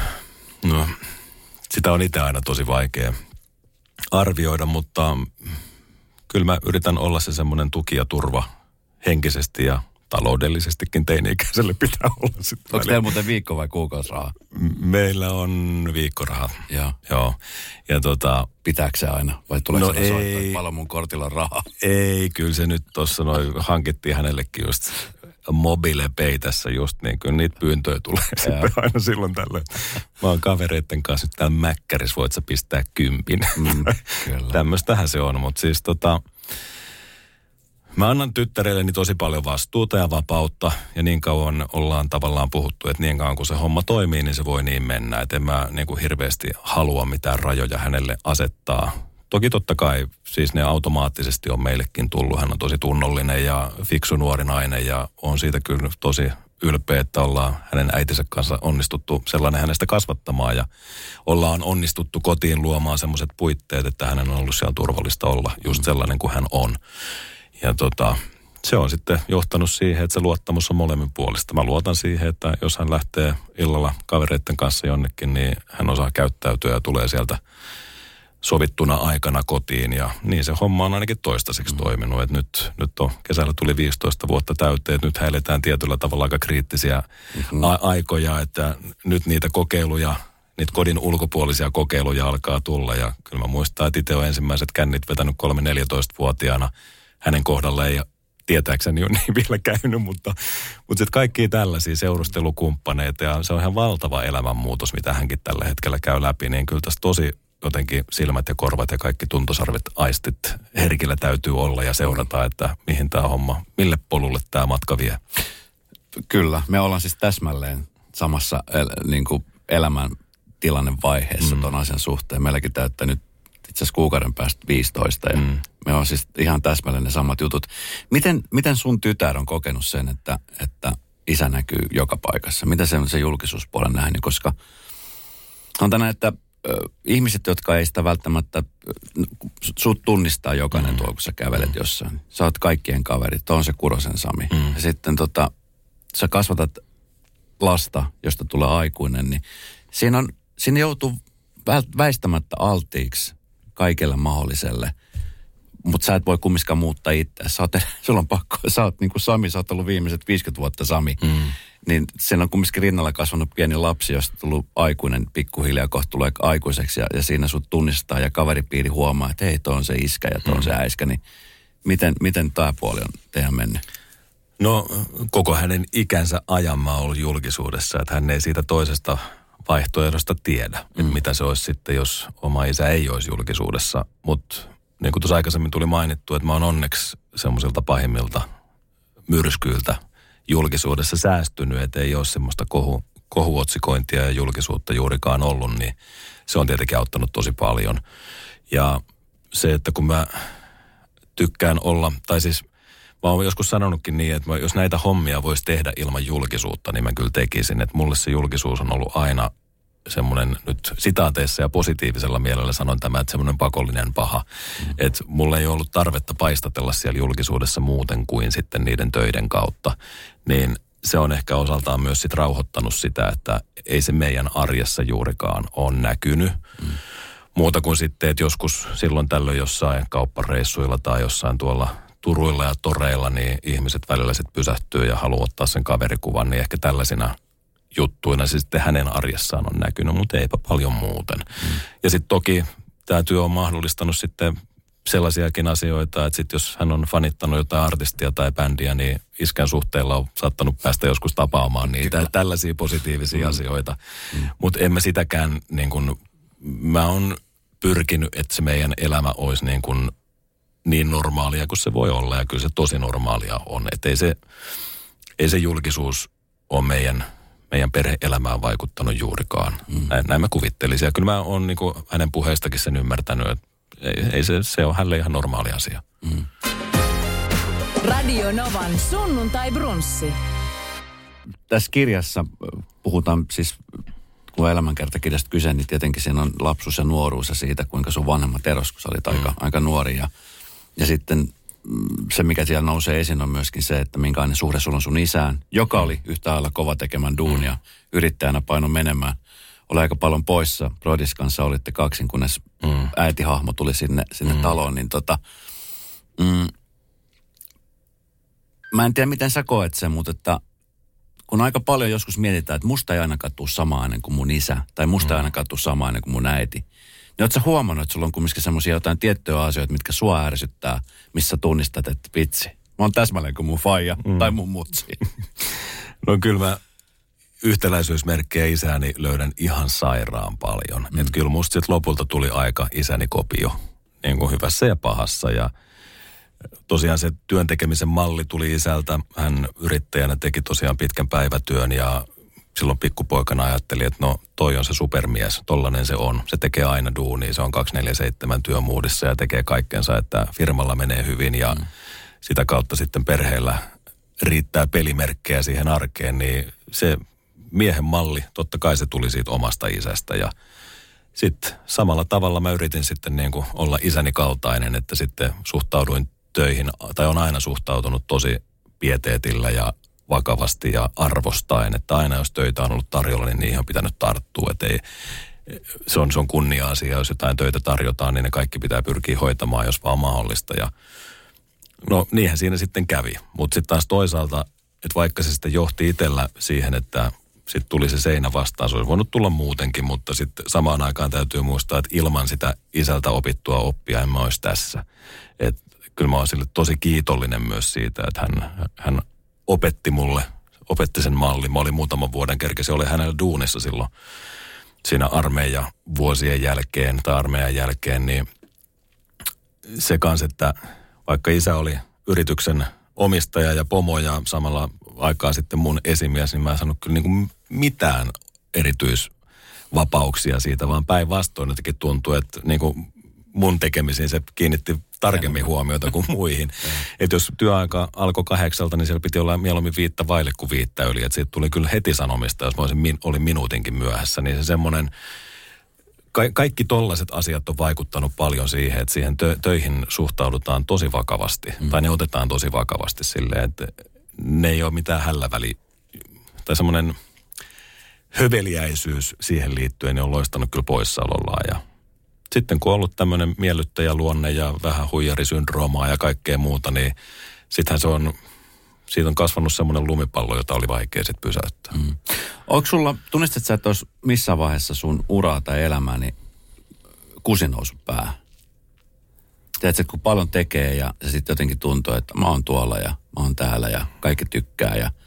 No, sitä on itse aina tosi vaikea arvioida, mutta kyllä mä yritän olla se semmoinen tuki ja turva henkisesti ja taloudellisestikin teini-ikäiselle pitää olla. Onko teillä muuten viikko- vai kuukausiraha? Meillä on viikkoraha. Joo. Joo. Ja tota... Pitääkö se aina? Vai tuleeko no se soittaa, että paljon mun kortilla on rahaa? Ei, kyllä se nyt tuossa noin hankittiin hänellekin just Mobile Pay tässä just niin, kyllä niitä pyyntöjä tulee sitten aina silloin tällöin. Mä oon kavereiden kanssa nyt täällä Mäkkäris, voit sä pistää kympin. Mm, tämmöistähän se on, mutta siis tota... Mä annan tyttärelleni tosi paljon vastuuta ja vapautta, ja niin kauan ollaan tavallaan puhuttu, että niin kauan kun se homma toimii, niin se voi niin mennä. Että en mä niin kuin hirveästi halua mitään rajoja hänelle asettaa. Toki totta kai, siis ne automaattisesti on meillekin tullut. Hän on tosi tunnollinen ja fiksu nuori nainen, ja on siitä kyllä tosi ylpeä, että ollaan hänen äitinsä kanssa onnistuttu sellainen hänestä kasvattamaan, ja ollaan onnistuttu kotiin luomaan semmoiset puitteet, että hänen on ollut siellä turvallista olla just sellainen kuin hän on. Ja tota, se on sitten johtanut siihen, että se luottamus on molemmin puolista. Mä luotan siihen, että jos hän lähtee illalla kavereiden kanssa jonnekin, niin hän osaa käyttäytyä ja tulee sieltä sovittuna aikana kotiin ja niin se homma on ainakin toistaiseksi mm. toiminut. Et nyt, nyt on, kesällä tuli viisitoista vuotta täyteen, että nyt häiletään tietyllä tavalla aika kriittisiä mm-hmm. a- aikoja, että nyt niitä kokeiluja, niitä kodin ulkopuolisia kokeiluja alkaa tulla ja kyllä mä muistan, että itse olen ensimmäiset kännit vetänyt kolme neljätoista-vuotiaana. Hänen kohdalla ei tietääkseni ole niin vielä käynyt, mutta, mutta sitten kaikkia tällaisia seurustelukumppaneita ja se on ihan valtava elämänmuutos, mitä hänkin tällä hetkellä käy läpi, niin kyllä tässä tosi jotenkin silmät ja korvat ja kaikki tuntosarvet, aistit herkillä täytyy olla ja seurata, että mihin tämä homma, mille polulle tämä matka vie. Kyllä, me ollaan siis täsmälleen samassa el, niin kuin elämän tilannevaiheessa mm. ton asian suhteen. Meilläkin täyttää nyt itse asiassa kuukauden päästä viisitoista ja mm. me on siis ihan täsmälleen ne samat jutut. Miten, miten sun tytär on kokenut sen, että, että isä näkyy joka paikassa? Mitä se on se julkisuuspuolen nähnyt? Koska on tänään, että ihmiset, jotka ei sitä välttämättä, sut tunnistaa jokainen mm. tuolla, kun sä kävelet mm. jossain. Sä oot kaikkien kaverit, on se Kurosen Sami. Mm. Ja sitten tota, sä kasvatat lasta, josta tulee aikuinen, niin siinä, on, siinä joutuu väistämättä alttiiksi kaikelle mahdolliselle. Mutta sä et voi kumminkaan muuttaa itseä. Sä oot, sulla on pakko, sä oot niin kuin Sami, sä oot ollut viimeiset viisikymmentä vuotta Sami. Mm. Niin sen on kumminkin rinnalla kasvanut pieni lapsi, josta tullut aikuinen pikkuhiljaa, kohta tulee aikuiseksi. Ja, ja siinä sut tunnistaa ja kaveripiiri huomaa, että hei, toi on se iskä ja toi on se äiskä. Niin miten, miten tämä puoli on teidän mennyt? No koko hänen ikänsä ajan mä oon ollut julkisuudessa, että hän ei siitä toisesta vaihtoehdosta tiedä, mm. että mitä se olisi sitten, jos oma isä ei olisi julkisuudessa. Mutta niin kuin tuossa aikaisemmin tuli mainittu, että mä oon onneksi semmoisilta pahimmilta myrskyiltä julkisuudessa säästynyt, että ei ole semmoista kohu, kohuotsikointia ja julkisuutta juurikaan ollut, niin se on tietenkin auttanut tosi paljon. Ja se, että kun mä tykkään olla, tai siis mä oon joskus sanonutkin niin, että mä, jos näitä hommia voisi tehdä ilman julkisuutta, niin mä kyllä tekisin, että mulle se julkisuus on ollut aina semmoinen nyt sitaateissa ja positiivisella mielellä sanon tämä, että semmoinen pakollinen paha. Mm. Että mulla ei ollut tarvetta paistatella siellä julkisuudessa muuten kuin sitten niiden töiden kautta. Niin se on ehkä osaltaan myös sit rauhoittanut sitä, että ei se meidän arjessa juurikaan ole näkynyt. Mm. Muuta kuin sitten, että joskus silloin tällöin jossain kauppareissuilla tai jossain tuolla turuilla ja toreilla, niin ihmiset välillä sitten pysähtyy ja haluaa ottaa sen kaverikuvan, niin ehkä tällaisina juttuina se sitten hänen arjessaan on näkynyt, mutta eipä paljon muuten. Mm. Ja sitten toki tämä työ on mahdollistanut sitten sellaisiakin asioita, että sitten jos hän on fanittanut jotain artistia tai bändiä, niin iskän suhteella on saattanut päästä joskus tapaamaan niitä. Kyllä. Tällaisia positiivisia mm. asioita. Mm. Mutta en mä sitäkään, niin kun, mä oon pyrkinyt, että se meidän elämä olisi niin kuin niin normaalia kuin se voi olla, ja kyllä se tosi normaalia on. Että ei se, ei se julkisuus ole meidän, meidän perhe-elämään vaikuttanut juurikaan. Mm. Näin, näin mä kuvittelisin. Ja kyllä mä oon niin kuin hänen puheestakin sen ymmärtänyt, että ei, ei se, se on hänelle ihan normaali asia. Mm. Radio Novan sunnuntai brunssi. Tässä kirjassa puhutaan siis, kun elämänkertakirjasta kyse, niin tietenkin siinä on lapsuus ja nuoruus ja siitä, kuinka sun vanhemmat eros, kun sä olit aika, mm. aika nuori. Ja, ja sitten se, mikä siellä nousee esiin, on myöskin se, että minkälainen suhde sulla on sun isään, joka oli yhtä lailla kova tekemään duunia, mm. yrittäjänä paino menemään. Oli aika paljon poissa. Brodis kanssa olitte kaksin, kunnes mm. äitihahmo tuli sinne, sinne mm. taloon. Niin tota, mm, mä en tiedä, miten sä koet sen, mutta että kun aika paljon joskus mietitään, että musta ei ainakaan tule samainen kuin mun isä, tai musta mm. ei ainakaan tule samainen kuin mun äiti, niin oot sä huomannut, että sulla on kumminkin semmoisia jotain tiettyjä asioita, mitkä sua ärsyttää, missä tunnistat, että vitsi, mä oon täsmälleen kuin mun faija mm. tai mun mutsi. No kyllä mä yhtäläisyysmerkkejä isäni löydän ihan sairaan paljon. Mm. Että kyllä musta sit lopulta tuli aika isäni kopio, niin kuin hyvässä ja pahassa. Ja tosiaan se työntekemisen malli tuli isältä. Hän yrittäjänä teki tosiaan pitkän päivätyön ja silloin pikkupoikana ajatteli, että no toi on se supermies, tollainen se on. Se tekee aina duunia, se on kaksikymmentäneljä seitsemän työmuudissa ja tekee kaikkensa, että firmalla menee hyvin ja mm. sitä kautta sitten perheellä riittää pelimerkkejä siihen arkeen, niin se miehen malli, totta kai se tuli siitä omasta isästä ja sitten samalla tavalla mä yritin sitten niin kuin olla isäni kaltainen, että sitten suhtauduin töihin, tai on aina suhtautunut tosi pieteetillä ja vakavasti ja arvostaen, että aina jos töitä on ollut tarjolla, niin niihin on pitänyt tarttua, että ei, se on, se on kunnia-asia. Jos jotain töitä tarjotaan, niin ne kaikki pitää pyrkiä hoitamaan, jos vaan mahdollista. Ja no niinhän siinä sitten kävi. Mutta sitten taas toisaalta, että vaikka se sitten johti itsellä siihen, että sitten tuli se seinä vastaan. Se olisi voinut tulla muutenkin, mutta sitten samaan aikaan täytyy muistaa, että ilman sitä isältä opittua oppia en mä olisi tässä. Et kyllä mä oon sille tosi kiitollinen myös siitä, että hän, hän opetti mulle, opetti sen mallin. Mä olin muutaman vuoden kerkesin, oli hänellä duunissa silloin siinä armeijan vuosien jälkeen tai armeijan jälkeen, niin se kans, että vaikka isä oli yrityksen omistaja ja pomo ja samalla aikaa sitten mun esimies, niin mä en saanut kyllä niin kuin mitään erityisvapauksia siitä, vaan päinvastoin jotenkin tuntuu, että niin kuin mun tekemisiin se kiinnitti tarkemmin huomiota kuin muihin. Että jos työaika alkoi kahdeksalta, niin siellä piti olla mieluummin viittä vaille kuin viittä yli. Että siitä tuli kyllä heti sanomista, jos mä olisin, min, olin minuutinkin myöhässä. Niin se semmoinen, ka, kaikki tollaiset asiat on vaikuttanut paljon siihen, että siihen tö, töihin suhtaudutaan tosi vakavasti. Mm. Tai ne otetaan tosi vakavasti silleen, että ne ei ole mitään hälläväli. Tai semmoinen höveliäisyys siihen liittyen niin on loistanut kyllä poissaolollaan. Ja sitten kun on ollut tämmöinen miellyttäjäluonne ja vähän huijarisyndroomaa ja kaikkea muuta, niin sittenhän se on, siitä on kasvanut semmoinen lumipallo, jota oli vaikea sitten pysäyttää. Mm. Onko sulla, tunnistat sä, että olisi missään vaiheessa sun uraa tai elämää, niin kusi noussut päähän? Tiedätkö, kun paljon tekee ja, ja sitten jotenkin tuntuu, että mä oon tuolla ja mä oon täällä ja kaikki tykkää ja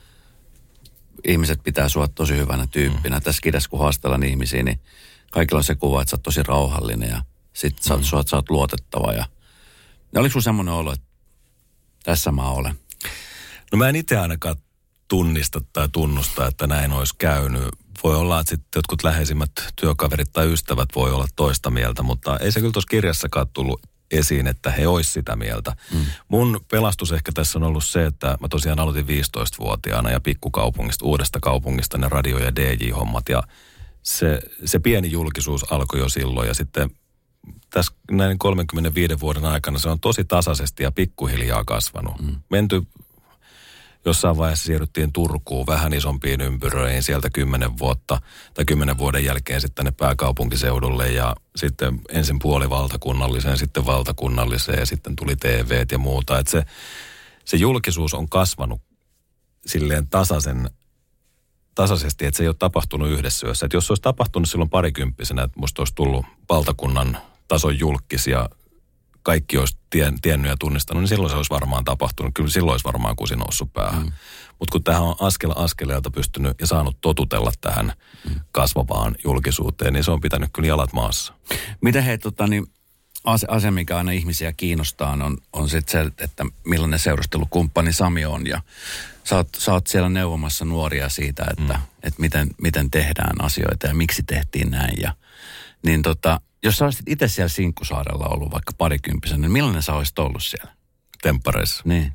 ihmiset pitää sua tosi hyvänä tyyppinä. Mm. Tässä kirjassa, kun haastellaan ihmisiä, niin kaikilla on se kuva, että sä oot tosi rauhallinen ja sit sä, mm. sä, oot, sä oot luotettava. Ja, ja oliko sun semmoinen olo, että tässä mä olen? No mä en itse ainakaan tunnista tai tunnusta, että näin olisi käynyt. Voi olla, että sitten jotkut läheisimmät työkaverit tai ystävät voi olla toista mieltä, mutta ei se kyllä tuossa kirjassakaan tullut esiin, että he olisi sitä mieltä. Mm. Mun pelastus ehkä tässä on ollut se, että mä tosiaan aloitin viisitoistavuotiaana ja pikkukaupungista, uudesta kaupungista ne radio- ja D J-hommat ja se, se pieni julkisuus alkoi jo silloin ja sitten tässä näin kolmenkymmenenviiden vuoden aikana se on tosi tasaisesti ja pikkuhiljaa kasvanut. Mm. Menty jossain vaiheessa siirryttiin Turkuun vähän isompiin ympyröihin sieltä kymmenen vuotta tai kymmenen vuoden jälkeen sitten tänne pääkaupunkiseudulle ja sitten ensin puolivaltakunnalliseen, sitten valtakunnalliseen ja sitten tuli T V:t ja muuta. Että se, se julkisuus on kasvanut silleen tasaisen, tasaisesti, että se ei ole tapahtunut yhdessä yössä. Että jos se olisi tapahtunut silloin parikymppisenä, että musta olisi tullut valtakunnan tason julkis ja kaikki olisi tien, tiennyt ja tunnistanut, niin silloin se olisi varmaan tapahtunut. Kyllä silloin olisi varmaan kusi noussut päähän. Mm. Mutta kun tähän on askel askeleelta pystynyt ja saanut totutella tähän mm. kasvavaan julkisuuteen, niin se on pitänyt kyllä jalat maassa. Miten hei, tota, niin, asia, mikä aina ihmisiä kiinnostaa, on, on sitten se, että millainen seurustelukumppani Sami on. Ja sä oot, sä oot siellä neuvomassa nuoria siitä, että, mm. että miten, miten tehdään asioita ja miksi tehtiin näin. Ja, niin tota... Jos sä olisit itse siellä Sinkkusaarella ollut vaikka parikymppisenä, niin millainen sä olisit ollut siellä? Temppareissa. Niin.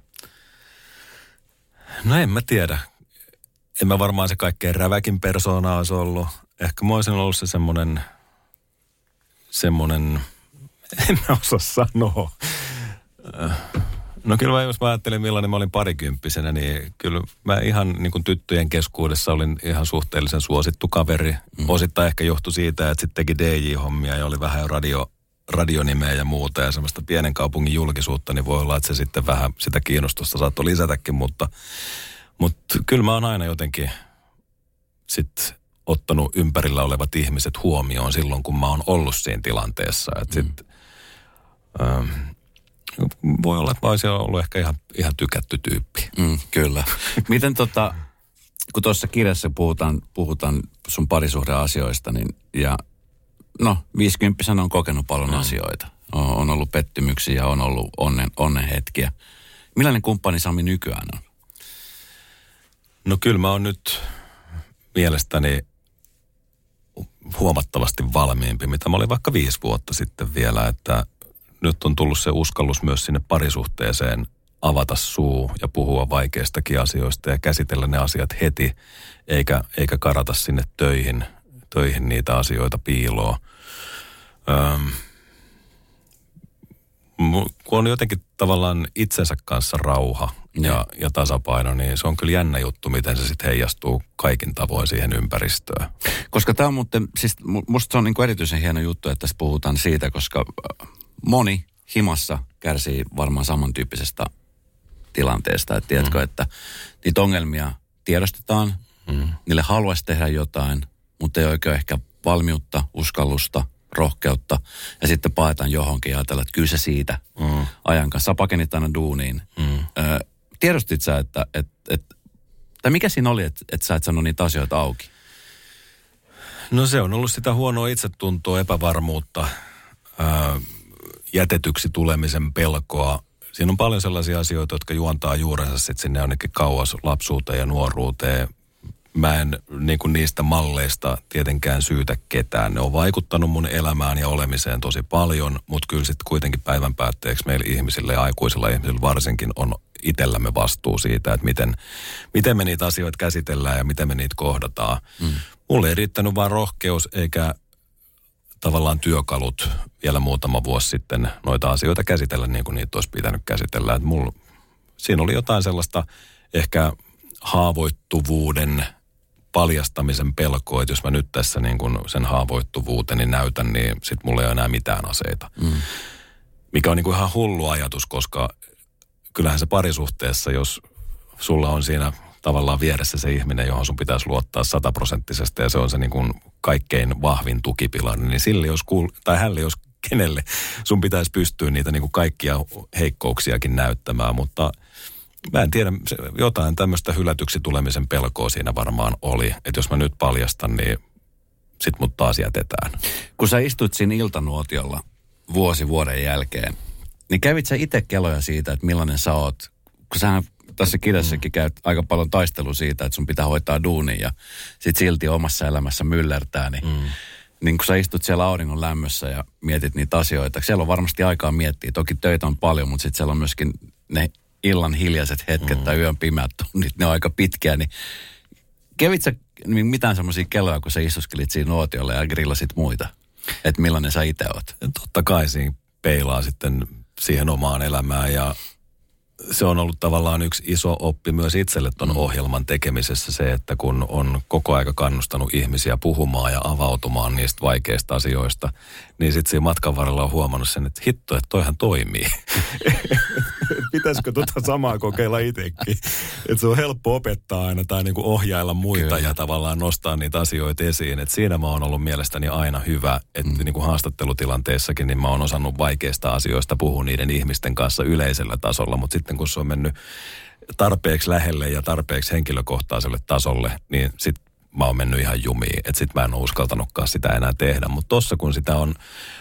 No en mä tiedä. En mä varmaan se kaikkein räväkin persoona olisi ollut. Ehkä mä olisin ollut se semmoinen, semmoinen, en mä osaa sanoa. No kyllä mä, jos mä ajattelin millainen mä olin parikymppisenä, niin kyllä mä ihan niin kuin tyttöjen keskuudessa olin ihan suhteellisen suosittu kaveri. Mm. Osittain ehkä johtui siitä, että sitten teki D J-hommia ja oli vähän jo radio, radionimeä ja muuta ja semmoista pienen kaupungin julkisuutta, niin voi olla, että se sitten vähän sitä kiinnostusta saattoi lisätäkin, mutta, mutta kyllä mä oon aina jotenkin sitten ottanut ympärillä olevat ihmiset huomioon silloin, kun mä oon ollut siinä tilanteessa. Että mm. sit, ähm, voi olla, että mä olisin ollut ehkä ihan, ihan tykätty tyyppi. Mm, kyllä. Miten tota, kun tuossa kirjassa puhutaan, puhutaan sun parisuhdeasioista, niin ja no, viisikymppisenä on kokenut paljon mm. asioita. On, on ollut pettymyksiä ja on ollut onnen, onnen hetkiä. Millainen kumppani Sami nykyään on? No kyllä mä oon nyt mielestäni huomattavasti valmiimpi, mitä mä olin vaikka viisi vuotta sitten vielä, että nyt on tullut se uskallus myös sinne parisuhteeseen avata suu ja puhua vaikeistakin asioista ja käsitellä ne asiat heti, eikä, eikä karata sinne töihin, töihin niitä asioita piiloon. Öm, kun on jotenkin tavallaan itsensä kanssa rauha ja, ja tasapaino, niin se on kyllä jännä juttu, miten se sitten heijastuu kaikin tavoin siihen ympäristöön. Koska tämä on muuten, siis musta se on niin kuin erityisen hieno juttu, että tässä puhutaan siitä, koska moni himassa kärsii varmaan samantyyppisestä tilanteesta. Että tiedätkö, mm. että niitä ongelmia tiedostetaan, mm. niille haluaisi tehdä jotain, mutta ei oikein ehkä valmiutta, uskallusta, rohkeutta. Ja sitten paetaan johonkin ja ajatellaan, että kyllä se siitä mm. ajan kanssa. Sä pakenit aina duuniin. Mm. Ö, tiedostit sä, että, et, et, tai mikä siinä oli, että et sä et sano niitä asioita auki? No se on ollut sitä huonoa itsetuntoa, epävarmuutta, ää, jätetyksi tulemisen pelkoa. Siinä on paljon sellaisia asioita, jotka juontaa juurensa sitten sinne jonnekin kauas lapsuuteen ja nuoruuteen. Mä en niin kuin niistä malleista tietenkään syytä ketään. Ne on vaikuttanut mun elämään ja olemiseen tosi paljon, mutta kyllä sitten kuitenkin päivän päätteeksi meillä ihmisille ja aikuisilla ihmisillä varsinkin on itsellämme vastuu siitä, että miten, miten me niitä asioita käsitellään ja miten me niitä kohdataan. Mm. Mulle ei riittänyt vaan rohkeus eikä tavallaan työkalut vielä muutama vuosi sitten noita asioita käsitellä niin kuin niitä olisi pitänyt käsitellä. Että mulla, siinä oli jotain sellaista ehkä haavoittuvuuden paljastamisen pelkoa, että jos mä nyt tässä niin kuin sen haavoittuvuuteni näytän, niin sit mulla ei ole enää mitään aseita. Mm. Mikä on niin kuin ihan hullu ajatus, koska kyllähän se parisuhteessa, jos sulla on siinä tavallaan vieressä se ihminen, johon sun pitäisi luottaa sataprosenttisesti ja se on se niin kuin kaikkein vahvin tukipilari, niin sille jos kuul, tai hälle jos kenelle sun pitäisi pystyä niitä niin kuin kaikkia heikkouksiakin näyttämään, mutta mä en tiedä, jotain tämmöistä hylätyksi tulemisen pelkoa siinä varmaan oli, että jos mä nyt paljastan, niin sit mut taas jätetään. Kun sä istut siinä iltanuotiolla vuosi vuoden jälkeen, niin kävit sä itse keloja siitä, että millainen sä oot, kun sähän tässä kirjassakin käyt aika paljon taistelua siitä, että sun pitää hoitaa duunia ja sit silti omassa elämässä myllertää, niin, mm. niin kun sä istut siellä auringon lämmössä ja mietit niitä asioita, siellä on varmasti aikaa miettiä, toki töitä on paljon, mutta sit siellä on myöskin ne illan hiljaiset hetket mm. tai yön pimeät tunnit, ne on aika pitkiä, niin kävit sä mitään semmoisia kelloja, kun sä istuskelit siinä nuotiolla ja grillasit muita, että millainen sä itse oot? Totta kai siinä peilaa sitten siihen omaan elämään ja se on ollut tavallaan yksi iso oppi myös itselle ton mm. ohjelman tekemisessä se, että kun on koko aika kannustanut ihmisiä puhumaan ja avautumaan niistä vaikeista asioista, niin sitten siinä matkan varrella on huomannut sen, että hitto, että toihan toimii. Pitäisikö tota samaa kokeilla itsekin? Että se on helppo opettaa aina tai niinku ohjailla muita Kyllä. ja tavallaan nostaa niitä asioita esiin. Et siinä mä oon ollut mielestäni aina hyvä, että mm. niinku haastattelutilanteessakin niin mä oon osannut vaikeista asioista puhua niiden ihmisten kanssa yleisellä tasolla, mutta sitten kun se on mennyt tarpeeksi lähelle ja tarpeeksi henkilökohtaiselle tasolle, niin sitten mä oon mennyt ihan jumiin, että sit mä en ole uskaltanutkaan sitä enää tehdä. Mutta tossa kun sitä on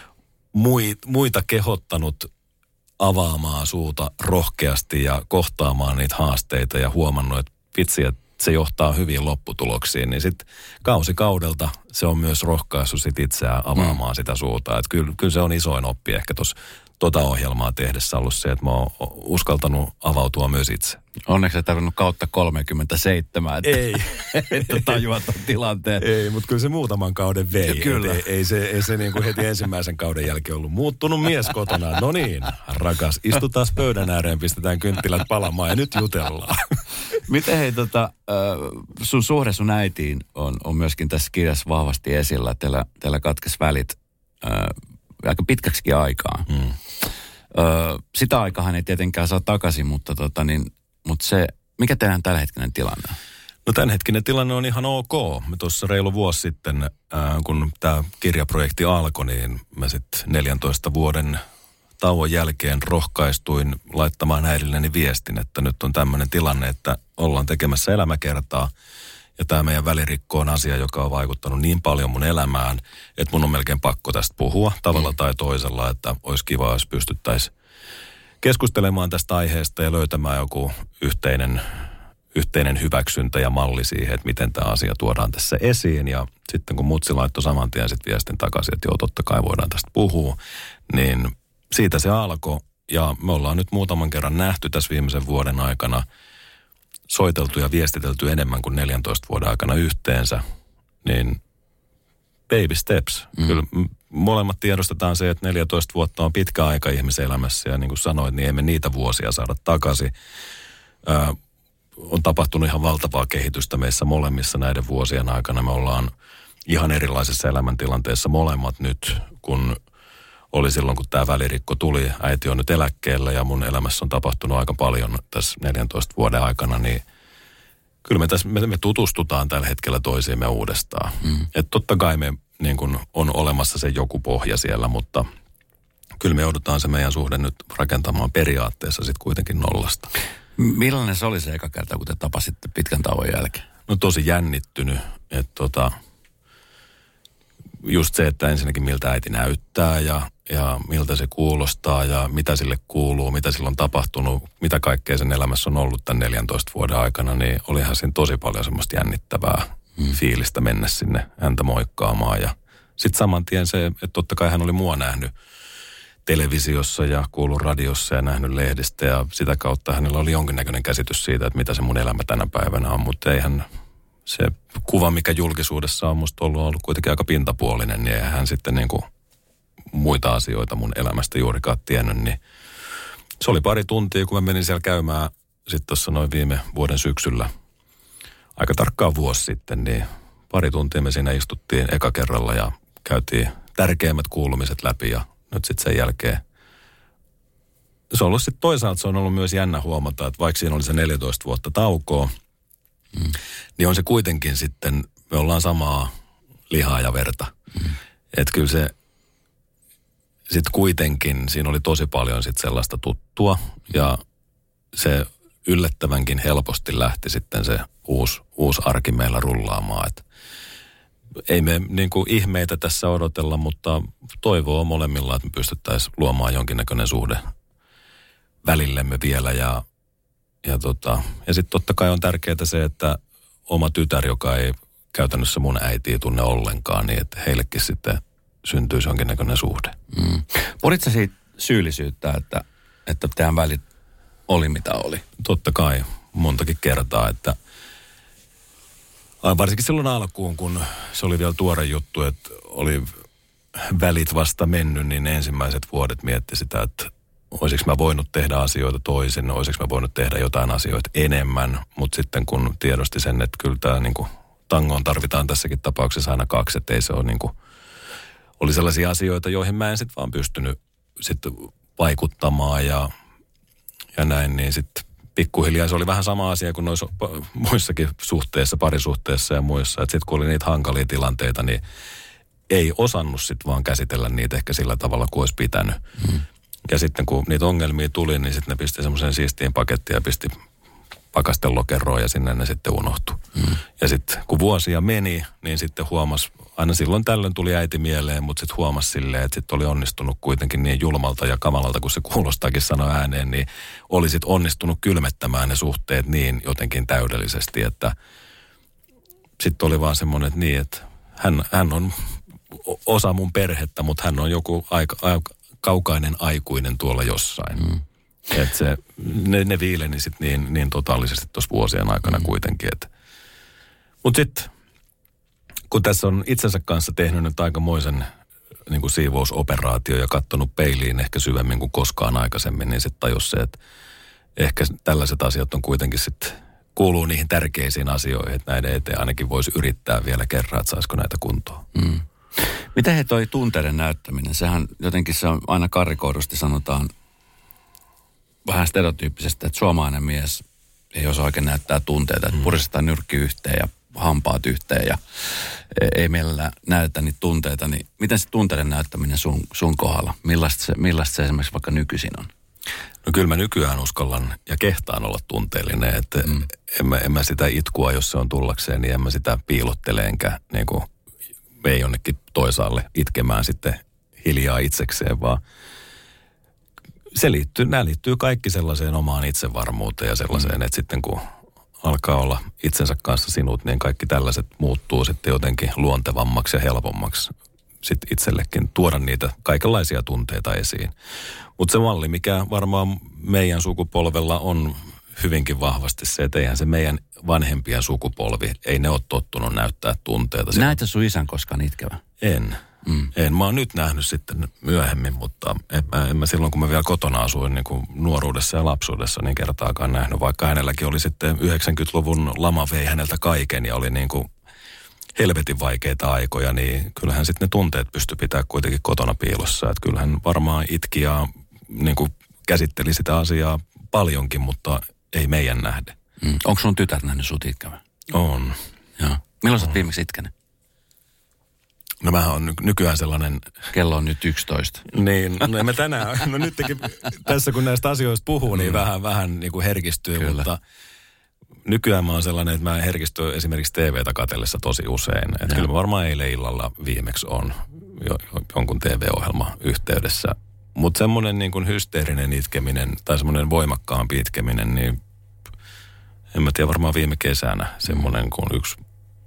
muita kehottanut avaamaan suuta rohkeasti ja kohtaamaan niitä haasteita ja huomannut, että vitsi, että se johtaa hyviin lopputuloksiin, niin sitten kausi kaudelta se on myös rohkaisu sit itseään avaamaan mm. sitä suuta. Että kyllä, kyllä se on isoin oppi ehkä tuossa tota ohjelmaa tehdessä ollut se, että mä oon uskaltanut avautua myös itse. Onneksi ei tarvinnut kautta kolmekymmentäseitsemän, että, ei. että tajuat ton tilanteen. Ei, mutta kyllä se muutaman kauden vei. Kyllä. Ei, ei se, ei se niin kuin heti ensimmäisen kauden jälkeen ollut muuttunut mies kotona. No niin, rakas, istutaan pöydän ääreen, pistetään kynttilät palamaan ja nyt jutellaan. Miten hei, tota, sun suhde sun äitiin on, on myöskin tässä kirjassa vahvasti esillä. Teillä, teillä katkes välit aika pitkäksikin aikaa. Mm. Ö, sitä aikahan ei tietenkään saa takaisin, mutta, tota, niin, mutta se, mikä teidän tällä hetkinen tilanne on? No tämänhetkinen tilanne on ihan ok. Me tuossa reilu vuosi sitten, ää, kun tämä kirjaprojekti alkoi, niin mä sitten neljäntoista vuoden tauon jälkeen rohkaistuin laittamaan äidilleni viestin, että nyt on tämmöinen tilanne, että ollaan tekemässä elämäkertaa. Ja tämä meidän välirikko on asia, joka on vaikuttanut niin paljon mun elämään, että mun on melkein pakko tästä puhua tavalla mm. tai toisella, että olisi kiva, jos pystyttäisiin keskustelemaan tästä aiheesta ja löytämään joku yhteinen, yhteinen hyväksyntä ja malli siihen, että miten tämä asia tuodaan tässä esiin. Ja sitten kun mutsi laittoi saman tien sitten viestin takaisin, että joo, totta kai voidaan tästä puhua, niin siitä se alkoi. Ja me ollaan nyt muutaman kerran nähty tässä viimeisen vuoden aikana, soiteltu ja viestitelty enemmän kuin neljäntoista vuoden aikana yhteensä, niin baby steps. Mm. Kyllä molemmat tiedostetaan se, että neljätoista vuotta on pitkä aika ihmiselämässä ja niin kuin sanoit, niin emme niitä vuosia saada takaisin. Ää, on tapahtunut ihan valtavaa kehitystä meissä molemmissa näiden vuosien aikana. Me ollaan ihan erilaisessa elämäntilanteessa molemmat nyt, kun oli silloin, kun tämä välirikko tuli. Äiti on nyt eläkkeellä ja mun elämässä on tapahtunut aika paljon tässä neljäntoista vuoden aikana, niin kyllä me, tässä, me, me tutustutaan tällä hetkellä toisiimme uudestaan. Mm. Että totta kai me niin kun on olemassa se joku pohja siellä, mutta kyllä me joudutaan se meidän suhde nyt rakentamaan periaatteessa sitten kuitenkin nollasta. Millainen se oli se eka kerta, kun te tapasitte pitkän tauon jälkeen? No tosi jännittynyt, että tota, just se, että ensinnäkin miltä äiti näyttää ja, ja miltä se kuulostaa ja mitä sille kuuluu, mitä sillä on tapahtunut, mitä kaikkea sen elämässä on ollut tämän neljäntoista vuoden aikana, niin olihan siinä tosi paljon semmoista jännittävää hmm. fiilistä mennä sinne häntä moikkaamaan. Ja sitten saman tien se, että totta kai hän oli mua nähnyt televisiossa ja kuullut radiossa ja nähnyt lehdistä ja sitä kautta hänellä oli jonkinnäköinen käsitys siitä, että mitä se mun elämä tänä päivänä on, mutta eihän se kuva, mikä julkisuudessa on musta ollut, ollut kuitenkin aika pintapuolinen, niin eihän hän sitten niin kuin muita asioita mun elämästä juurikaan tiennyt, niin se oli pari tuntia, kun mä menin siellä käymään sitten tuossa noin viime vuoden syksyllä, aika tarkkaan vuosi sitten, niin pari tuntia me siinä istuttiin eka kerralla ja käytiin tärkeimmät kuulumiset läpi ja nyt sitten sen jälkeen se on ollut sitten toisaalta se on ollut myös jännä huomata, että vaikka siinä oli se neljätoista vuotta taukoa, mm. niin on se kuitenkin sitten, me ollaan samaa lihaa ja verta. Mm. Että kyllä se sitten kuitenkin, siinä oli tosi paljon sitten sellaista tuttua ja se yllättävänkin helposti lähti sitten se uusi, uusi arki meillä rullaamaan. Et ei me niin kuin ihmeitä tässä odotella, mutta toivoa molemmilla, että me pystyttäisiin luomaan jonkinnäköinen suhde välillemme vielä. Ja, ja, tota, ja sitten totta kai on tärkeää se, että oma tytär, joka ei käytännössä mun äitiä tunne ollenkaan, niin että heillekin sitten syntyisi jonkinnäköinen suhde. Mm. Pohditko siitä syyllisyyttä, että, että teidän välit oli mitä oli? Totta kai, montakin kertaa, että varsinkin silloin alkuun, kun se oli vielä tuore juttu, että oli välit vasta mennyt, niin ensimmäiset vuodet mietti sitä, että olisiko mä voinut tehdä asioita toisin, olisiko mä voinut tehdä jotain asioita enemmän, mutta sitten kun tiedosti sen, että kyllä tämä niin kuin tangoon tarvitaan tässäkin tapauksessa aina kaksi, että ei se ole niin kuin, oli sellaisia asioita, joihin mä en sitten vaan pystynyt sitten vaikuttamaan ja, ja näin, niin sitten pikkuhiljaa se oli vähän sama asia kuin noissa muissakin suhteissa, parisuhteissa ja muissa. Että sitten kun oli niitä hankalia tilanteita, niin ei osannut sitten vaan käsitellä niitä ehkä sillä tavalla kuin olisi pitänyt. Mm. Ja sitten kun niitä ongelmia tuli, niin sitten ne pisti semmoisen siistiin pakettiin ja pisti pakasten lokeroon ja sinne ne sitten unohtui. Mm. Ja sitten kun vuosia meni, niin sitten huomasi, aina silloin tällöin tuli äiti mieleen, mutta sitten huomasi silleen, että sitten oli onnistunut kuitenkin niin julmalta ja kamalalta, kun se kuulostaakin sanoa ääneen, niin oli sitten onnistunut kylmettämään ne suhteet niin jotenkin täydellisesti, että sitten oli vaan semmoinen, että niin, että hän, hän on osa mun perhettä, mutta hän on joku aika, aika kaukainen aikuinen tuolla jossain. Mm. Että se, ne, ne viileni sitten niin, niin totaalisesti tuossa vuosien aikana mm. kuitenkin. Mutta sitten, kun tässä on itsensä kanssa tehnyt nyt aikamoisen niin kuin siivousoperaatio ja katsonut peiliin ehkä syvemmin kuin koskaan aikaisemmin, niin sitten tajus se, että ehkä tällaiset asiat on kuitenkin sitten kuuluu niihin tärkeisiin asioihin, että näiden eteen ainakin voisi yrittää vielä kerran, että saisiko näitä kuntoon. Mm. Miten he toi tunteiden näyttäminen? Sehän jotenkin se on aina karrikoidusti sanotaan vähän stereotyyppisesti, että suomalainen mies ei osaa oikein näyttää tunteita, että mm. puristetaan nyrkki yhteen ja hampaat yhteen ja ei meillä näytä niitä tunteita, niin miten se tunteiden näyttäminen sun, sun kohdalla? Millaista se, millaista se esimerkiksi vaikka nykyisin on? No kyllä mä nykyään uskallan ja kehtaan olla tunteellinen, että mm. en, mä, en mä sitä itkua, jos se on tullakseen, niin en mä sitä piilottele enkä niin kuin vei jonnekin toisaalle itkemään sitten hiljaa itsekseen, vaan se liittyy, nämä liittyy kaikki sellaiseen omaan itsevarmuuteen ja sellaiseen, mm. että sitten kun alkaa olla itsensä kanssa sinut, niin kaikki tällaiset muuttuu sitten jotenkin luontevammaksi ja helpommaksi sitten itsellekin tuoda niitä kaikenlaisia tunteita esiin. Mutta se malli, mikä varmaan meidän sukupolvella on hyvinkin vahvasti se, että eihän se meidän vanhempien sukupolvi, ei ne ole tottunut näyttää tunteita. Näitä sun isän koskaan itkevä? En. Mm. En mä oon nyt nähnyt sitten myöhemmin, mutta en mä, en mä silloin, kun mä vielä kotona asuin niin kuin nuoruudessa ja lapsuudessa, niin kertaakaan nähnyt. Vaikka hänelläkin oli sitten yhdeksänkymmentäluvun lama vei häneltä kaiken ja oli niin kuin helvetin vaikeita aikoja, niin kyllähän sitten ne tunteet pystyi pitämään kuitenkin kotona piilossa. Että kyllähän varmaan itki ja niin kuin käsitteli sitä asiaa paljonkin, mutta ei meidän nähden. Mm. Onko sun tytär nähnyt sut itkevän? On. Joo. Milloin sä oot viimeksi itkenyt? No mähän on ny- nykyään sellainen... Kello on nyt yksitoista. Niin, no emme tänään, no nytkin tässä kun näistä asioista puhuu, niin mm. vähän, vähän niin kuin herkistyy, Kyllä. mutta nykyään mä oon sellainen, että mä herkistyn esimerkiksi T V:tä katsellessa tosi usein. Että kyllä mä varmaan eilen illalla viimeksi on jo, jonkun T V-ohjelma yhteydessä. Mutta semmoinen niin kuin hysteerinen itkeminen tai semmoinen voimakkaampi itkeminen, niin en mä tiedä, varmaan viime kesänä semmoinen, kun yksi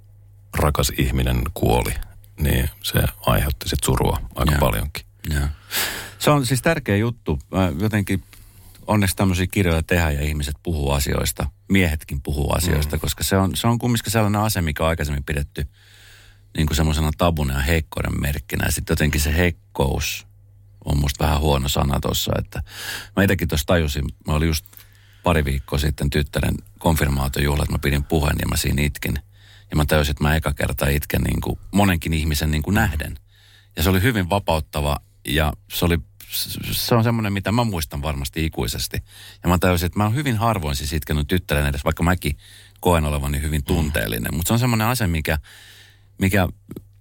rakas ihminen kuoli. Niin se aiheutti sit surua aika ja. paljonkin. Ja. Se on siis tärkeä juttu. Mä jotenkin onneksi tämmöisiä kirjoja tehdään ja ihmiset puhuu asioista. Miehetkin puhuu asioista, mm. koska se on, se on kumminkin sellainen ase, mikä on aikaisemmin pidetty niin kuin semmoisena tabuna ja heikkouden merkkinä. Ja sitten jotenkin se heikkous on musta vähän huono sana tuossa. Että mä itsekin tuossa tajusin, mä olin just pari viikkoa sitten tyttären konfirmaatiojuhla, että mä pidin puheen ja mä siinä itkin. Ja mä tajusin, että mä eka kertaa itken niin kuin monenkin ihmisen niin kuin nähden. Ja se oli hyvin vapauttava ja se, oli, se on semmoinen, mitä mä muistan varmasti ikuisesti. Ja mä tajusin, että mä oon hyvin harvoin siis itkenyt tyttären edes, vaikka mäkin koen olevani hyvin tunteellinen. Mutta se on semmoinen asia, mikä, mikä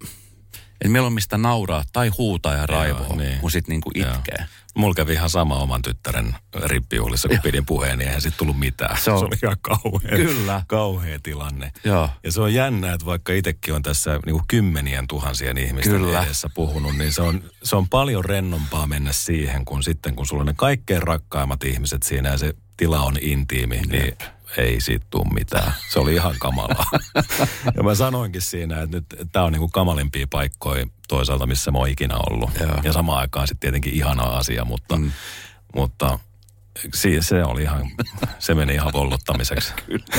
että mieluummin mistä nauraa tai huutaa ja raivoa, niin. kun sit niin kuin itkee. Mulla kävi ihan sama oman tyttären rippijuhlissa, kun pidin puheen, niin eihän sit tullut mitään. Se, on, se oli ihan kauhea, Kyllä. kauhea tilanne. Joo. Ja se on jännä, että vaikka itsekin on tässä niin kuin kymmenien tuhansien ihmisten Kyllä. edessä puhunut, niin se on, se on paljon rennompaa mennä siihen, kun sitten kun sulla on ne kaikkein rakkaimmat ihmiset siinä ja se tila on intiimi, niin, niin ei siitä tule mitään. Se oli ihan kamalaa. Ja mä sanoinkin siinä, että nyt tää on niinku kamalimpia paikkoja toisaalta, missä mä oon ikinä ollut. Joo. Ja samaan aikaan sitten tietenkin ihana asia, mutta, mm. mutta si- se oli ihan, se meni ihan vollottamiseksi.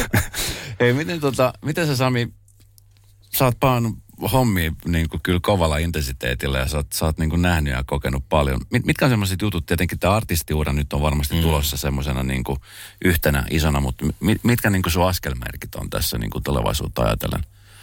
Hei, miten tota, miten sä Sami, sä oot paannut hommia niin kuin kyllä kovalla intensiteetillä ja sä oot, sä oot niin kuin nähnyt ja kokenut paljon. Mit, mitkä on semmoiset jutut, tietenkin tämä artistiura nyt on varmasti mm. tulossa semmoisena niin kuin yhtenä isona, mutta mit, mitkä niin kuin sun askelmerkit on tässä niin kuin tulevaisuutta ajatellen?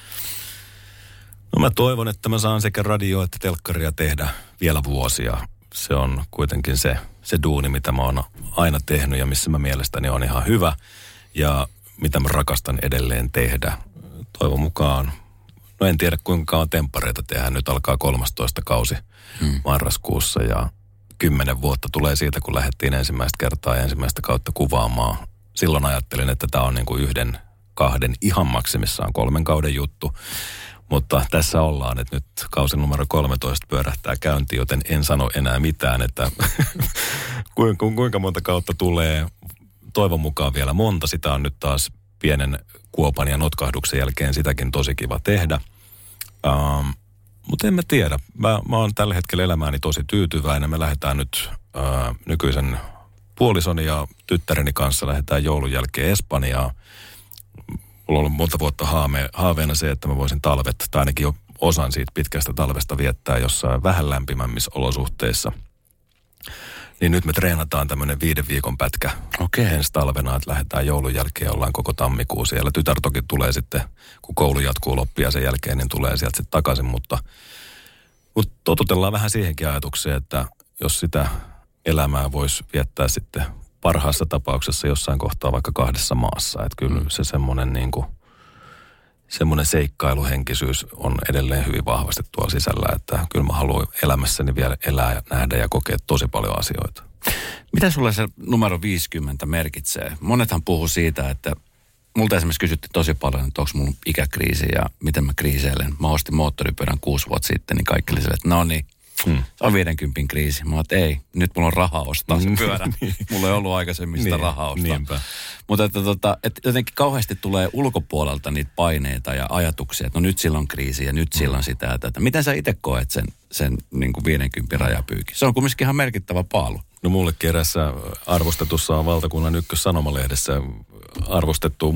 No mä toivon, että mä saan sekä radio että telkkaria tehdä vielä vuosia. Se on kuitenkin se, se duuni, mitä mä oon aina tehnyt ja missä mä mielestäni on ihan hyvä ja mitä mä rakastan edelleen tehdä. Toivon mukaan. No en tiedä kuinka kauan temppareita tehdään. Nyt alkaa kolmastoista kausi hmm. marraskuussa ja kymmenen vuotta tulee siitä, kun lähdettiin ensimmäistä kertaa ja ensimmäistä kautta kuvaamaan. Silloin ajattelin, että tämä on niin kuin yhden, kahden, ihan maksimissaan kolmen kauden juttu. Mutta tässä ollaan, että nyt kausi numero kolmetoista pyörähtää käyntiin, joten en sano enää mitään, että kuinka, kuinka monta kautta tulee. Toivon mukaan vielä monta. Sitä on nyt taas pienen kuopan ja notkahduksen jälkeen sitäkin tosi kiva tehdä. Um, mutta en mä tiedä. Mä, mä oon tällä hetkellä elämääni tosi tyytyväinen. Me lähdetään nyt uh, nykyisen puolisoni ja tyttäreni kanssa lähdetään joulun jälkeen Espanjaan. Mulla on ollut monta vuotta haame, haaveena se, että mä voisin talvet, tai ainakin jo osan siitä pitkästä talvesta viettää jossain vähän lämpimämmissä olosuhteissa. Niin nyt me treenataan tämmöinen viiden viikon pätkä okay. ensi talvena, että lähdetään joulun jälkeen, ollaan koko tammikuun siellä. Tytär toki tulee sitten, kun koulu jatkuu loppia sen jälkeen, niin tulee sieltä sitten takaisin, mutta, mutta totutellaan vähän siihenkin ajatukseen, että jos sitä elämää voisi viettää sitten parhaassa tapauksessa jossain kohtaa vaikka kahdessa maassa. Että kyllä mm. se semmoinen niin kuin, semmoinen seikkailuhenkisyys on edelleen hyvin vahvasti tuolla sisällä, että kyllä mä haluan elämässäni vielä elää ja nähdä ja kokea tosi paljon asioita. Mitä sulle se numero viisikymmentä merkitsee? Monethan puhuu siitä, että multa esimerkiksi kysyttiin tosi paljon, että onko mulla ikäkriisi ja miten mä kriiseilen. Mä ostin moottoripyörän kuusi vuotta sitten, niin kaikki oli sille, että no niin, Hmm. se on viidenkympin kriisi. Mä oon, että ei, nyt mulla on rahaa ostaa se pyörä. niin. Mulla ei ollut aikaisemmin sitä niin, rahaa ostaa. Niinpä. Mutta että, tota, että jotenkin kauheasti tulee ulkopuolelta niitä paineita ja ajatuksia, että no nyt silloin kriisi ja nyt hmm. silloin sitä ja tätä. Miten sä itse koet sen, sen niin kuin viidenkympin rajapyykin? Se on kumminkin ihan merkittävä paalu. No mullekin erässä arvostetussa on valtakunnan ykkössanomalehdessä arvostettu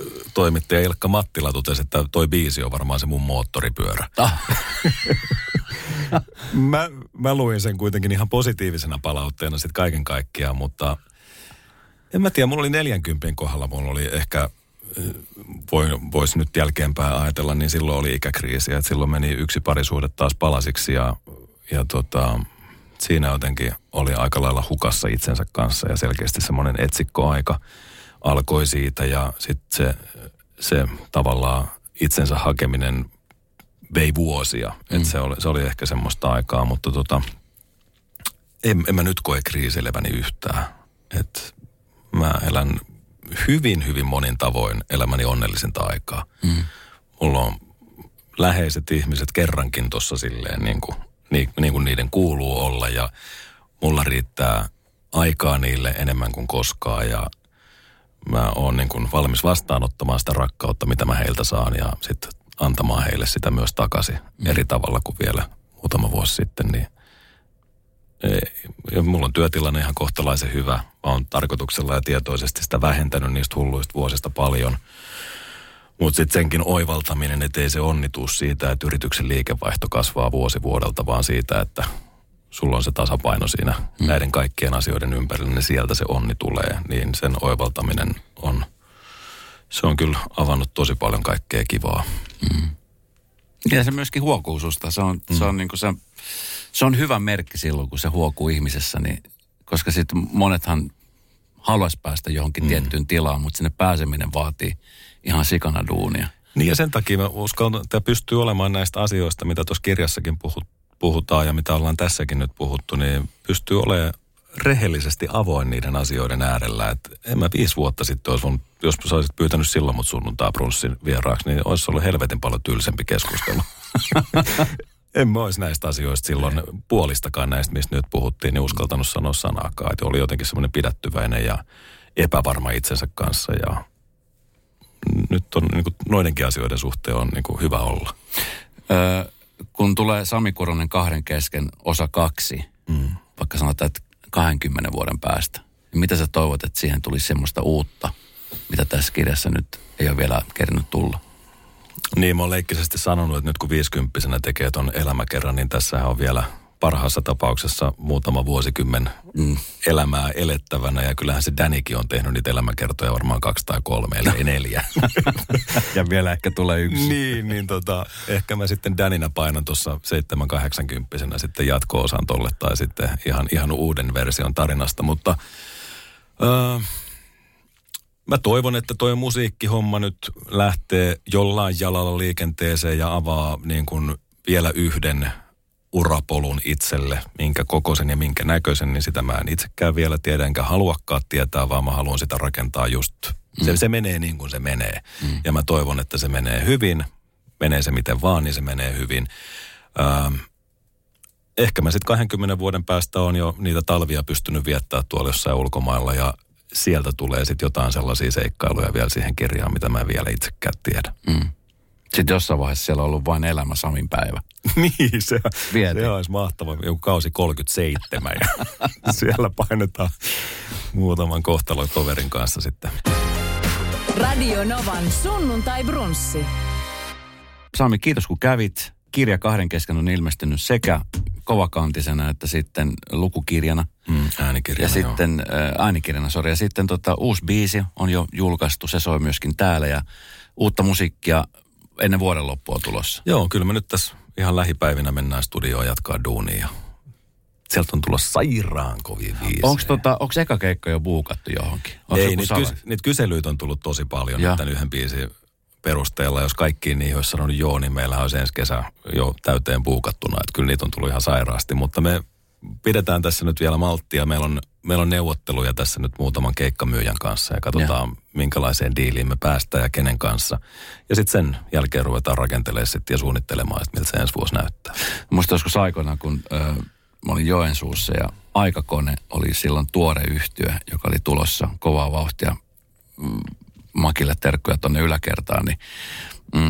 musiikkitoimittaja Ilkka Mattila totesi, että toi biisi on varmaan se mun moottoripyörä. Ah. mä, mä luin sen kuitenkin ihan positiivisena palautteena sitten kaiken kaikkiaan, mutta en mä tiedä, mulla oli neljänkympin kohdalla, mulla oli ehkä, voisi nyt jälkeenpäin ajatella, niin silloin oli ikäkriisi, että silloin meni yksi parisuhde taas palasiksi ja, ja tota, siinä jotenkin oli aika lailla hukassa itsensä kanssa ja selkeästi semmoinen etsikkoaika alkoi siitä ja sitten se, se tavallaan itsensä hakeminen vei vuosia. Mm. Että se oli, se oli ehkä semmoista aikaa, mutta tota, en, en mä nyt koe kriisileväni yhtään. Että mä elän hyvin, hyvin monin tavoin elämäni onnellisinta aikaa. Mm. Mulla on läheiset ihmiset kerrankin tuossa silleen niin kuin, niin, niin kuin niiden kuuluu olla ja mulla riittää aikaa niille enemmän kuin koskaan ja mä oon niin kuin valmis vastaanottamaan sitä rakkautta, mitä mä heiltä saan ja sitten antamaan heille sitä myös takaisin mm. eri tavalla kuin vielä muutama vuosi sitten. Niin ja mulla on työtilanne ihan kohtalaisen hyvä. Mä oon tarkoituksella ja tietoisesti sitä vähentänyt niistä hulluista vuosista paljon. Mutta sitten senkin oivaltaminen, että ei se onnitus siitä, että yrityksen liikevaihto kasvaa vuosi vuodelta, vaan siitä, että sulla on se tasapaino siinä mm. näiden kaikkien asioiden ympärillä, niin sieltä se onni tulee. Niin sen oivaltaminen on, se on kyllä avannut tosi paljon kaikkea kivaa. Mm. Ja se myöskin huokuu susta. Se on, mm. se on, niin kuin se, se on hyvä merkki silloin, kun se huokuu ihmisessä, niin, koska sitten monethan haluaisi päästä johonkin mm. tiettyyn tilaan, mutta sinne pääseminen vaatii ihan sikana duunia. Niin ja sen takia mä uskallan, että pystyy olemaan näistä asioista, mitä tuossa kirjassakin puhut, puhutaan ja mitä ollaan tässäkin nyt puhuttu, niin pystyy olemaan rehellisesti avoin niiden asioiden äärellä. Et en mä viisi vuotta sitten olisi voinut, jos sä olisit pyytänyt silloin mut sunnuntaa brunssin vieraaksi, niin olisi ollut helvetin paljon tylsempi keskustelu. En mä olisi näistä asioista silloin puolistakaan näistä, mistä nyt puhuttiin, niin uskaltanut sanoa sanaakaan. Että oli jotenkin semmoinen pidättyväinen ja epävarma itsensä kanssa ja nyt on niin kuin noidenkin asioiden suhteen on niin kuin hyvä olla. Öö, kun tulee Sami Kuronen kahden kesken osa kaksi, mm. vaikka sanotaan, että kahdenkymmenen vuoden päästä, niin mitä sä toivot, että siihen tulisi semmoista uutta, mitä tässä kirjassa nyt ei ole vielä kerännyt tulla? Niin, mä oon leikkisesti sanonut, että nyt kun viisikymppisenä tekee ton elämäkerran, niin tässähän on vielä parhaassa tapauksessa muutama vuosikymmen mm. elämää elettävänä. Ja kyllähän se Danikin on tehnyt niitä elämäkertoja varmaan kaksi tai kolme, eli ei neljä. Ja vielä ehkä tulee yksi. Niin, niin tota, ehkä mä sitten Daninä painan tuossa seitsemän kahdeksankymppisenä sitten jatko-osan tolle tai sitten ihan, ihan uuden version tarinasta. Mutta öö, mä toivon, että toi musiikkihomma nyt lähtee jollain jalalla liikenteeseen ja avaa niin kuin vielä yhden urapolun itselle, minkä kokoisen ja minkä näköisen, niin sitä mä en itsekään vielä tiedä, enkä haluakaan tietää, vaan mä haluan sitä rakentaa just. Se, mm. se menee niin kuin se menee. Mm. Ja mä toivon, että se menee hyvin. Menee se miten vaan, niin se menee hyvin. Ähm, ehkä mä sitten kahdenkymmenen vuoden päästä on jo niitä talvia pystynyt viettää tuolla jossain ulkomailla ja sieltä tulee sitten jotain sellaisia seikkailuja vielä siihen kirjaan, mitä mä en vielä itsekään tiedä. Mm. Sitten jossain vaiheessa siellä on ollut vain elämä Samin päivä. Niin, se, se olisi mahtava. Joku kausi kolmekymmentäseitsemän ja siellä painetaan muutaman kohtalon toverin kanssa sitten. Radio Novan sunnuntai brunssi. Sami, kiitos kun kävit. Kirja kahden kesken on ilmestynyt sekä kovakantisena että sitten lukukirjana. Mm, äänikirjana, Ja sitten äh, äänikirjana, sori. Ja sitten tota, uusi biisi on jo julkaistu, se soi myöskin täällä ja uutta musiikkia ennen vuoden loppua tulossa. Joo, kyllä me nyt tässä ihan lähipäivinä mennään studioon jatkaa duunia. Sieltä on tulossa sairaan kovia biisejä. Onko tota, eka keikka jo buukattu johonkin? Onks ei, niitä, kys, niitä kyselyitä on tullut tosi paljon ja. Tämän yhden biisin perusteella. Jos kaikkiin niihin olisi sanonut joo, niin meillähän olisi ensi kesä jo täyteen buukattuna. Että kyllä niitä on tullut ihan sairaasti, mutta me pidetään tässä nyt vielä malttia. Meillä on, meillä on neuvotteluja tässä nyt muutaman keikkamyyjän kanssa ja katsotaan, ja. minkälaiseen diiliin me päästään ja kenen kanssa. Ja sitten sen jälkeen ruvetaan rakentelemaan sitten ja suunnittelemaan, että miltä se ensi vuosi näyttää. Musta joskus aikoina, kun ö, mä olin Joensuussa ja Aikakone oli silloin tuore yhtye, joka oli tulossa kovaa vauhtia. Mm, Makille terkkuja tonne yläkertaan, niin mm,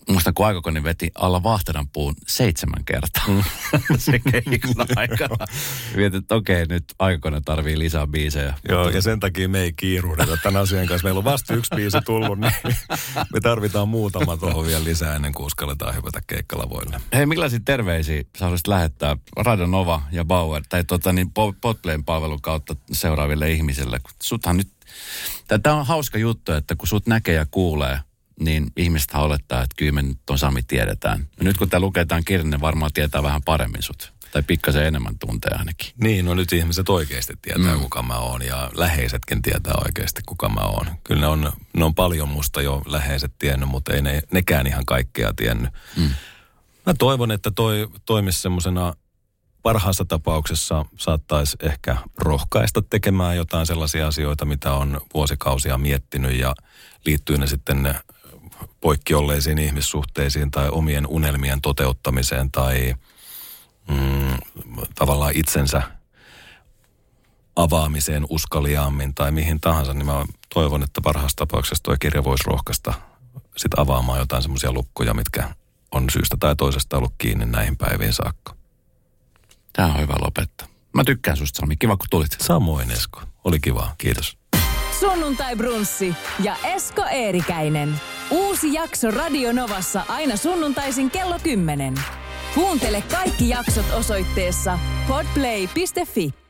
musta kun Aikakoni veti Alla Vahteran puun seitsemän kertaa mm. se keikan aikana. Mietin, että okei, nyt Aikakone tarvii lisää biisejä. Joo, ja sen takia me ei kiiruhdeta tämän asian kanssa. Meillä on vasta yksi biisi tullut, niin me tarvitaan muutama tuohon vielä lisää ennen kuin uskalletaan hypätä keikkalavoille. Hei, millaisia terveisiä sä olisit lähettää Radio Nova ja Bauer, tai tota niin Podplayn palvelun kautta seuraaville ihmisille? Suthan nyt, tämä on hauska juttu, että kun sut näkee ja kuulee, niin ihmiset olettaa, että kyllä me nyt on Sami tiedetään. Ja nyt kun tämä luketaan kirjan, ne varmaan tietää vähän paremmin sut. Tai pikkasen enemmän tuntee ainakin. Niin, no nyt ihmiset oikeasti tietää, mm. kuka mä oon. Ja läheisetkin tietää oikeasti, kuka mä oon. Kyllä ne on, ne on paljon musta jo läheiset tiennyt, mutta ei ne, nekään ihan kaikkea tiennyt. Mm. Mä toivon, että toi toimisi semmosena parhaassa tapauksessa saattaisi ehkä rohkaista tekemään jotain sellaisia asioita, mitä on vuosikausia miettinyt ja liittyy ne sitten poikkiolleisiin ihmissuhteisiin tai omien unelmien toteuttamiseen tai mm, tavallaan itsensä avaamiseen uskaliaammin tai mihin tahansa, niin mä toivon, että parhaassa tapauksessa tuo kirja voisi rohkaista sit avaamaan jotain semmoisia lukkoja, mitkä on syystä tai toisesta ollut kiinni näihin päiviin saakka. Tää on hyvä lopettaa. Mä tykkään susta, Sami. Kiva, kun tulit. Samoin, Esko. Oli kiva. Kiitos. Sunnuntai Brunssi ja Esko Eerikäinen. Uusi jakso Radio Novassa aina sunnuntaisin kello kymmenen. Kuuntele kaikki jaksot osoitteessa podplay piste fi.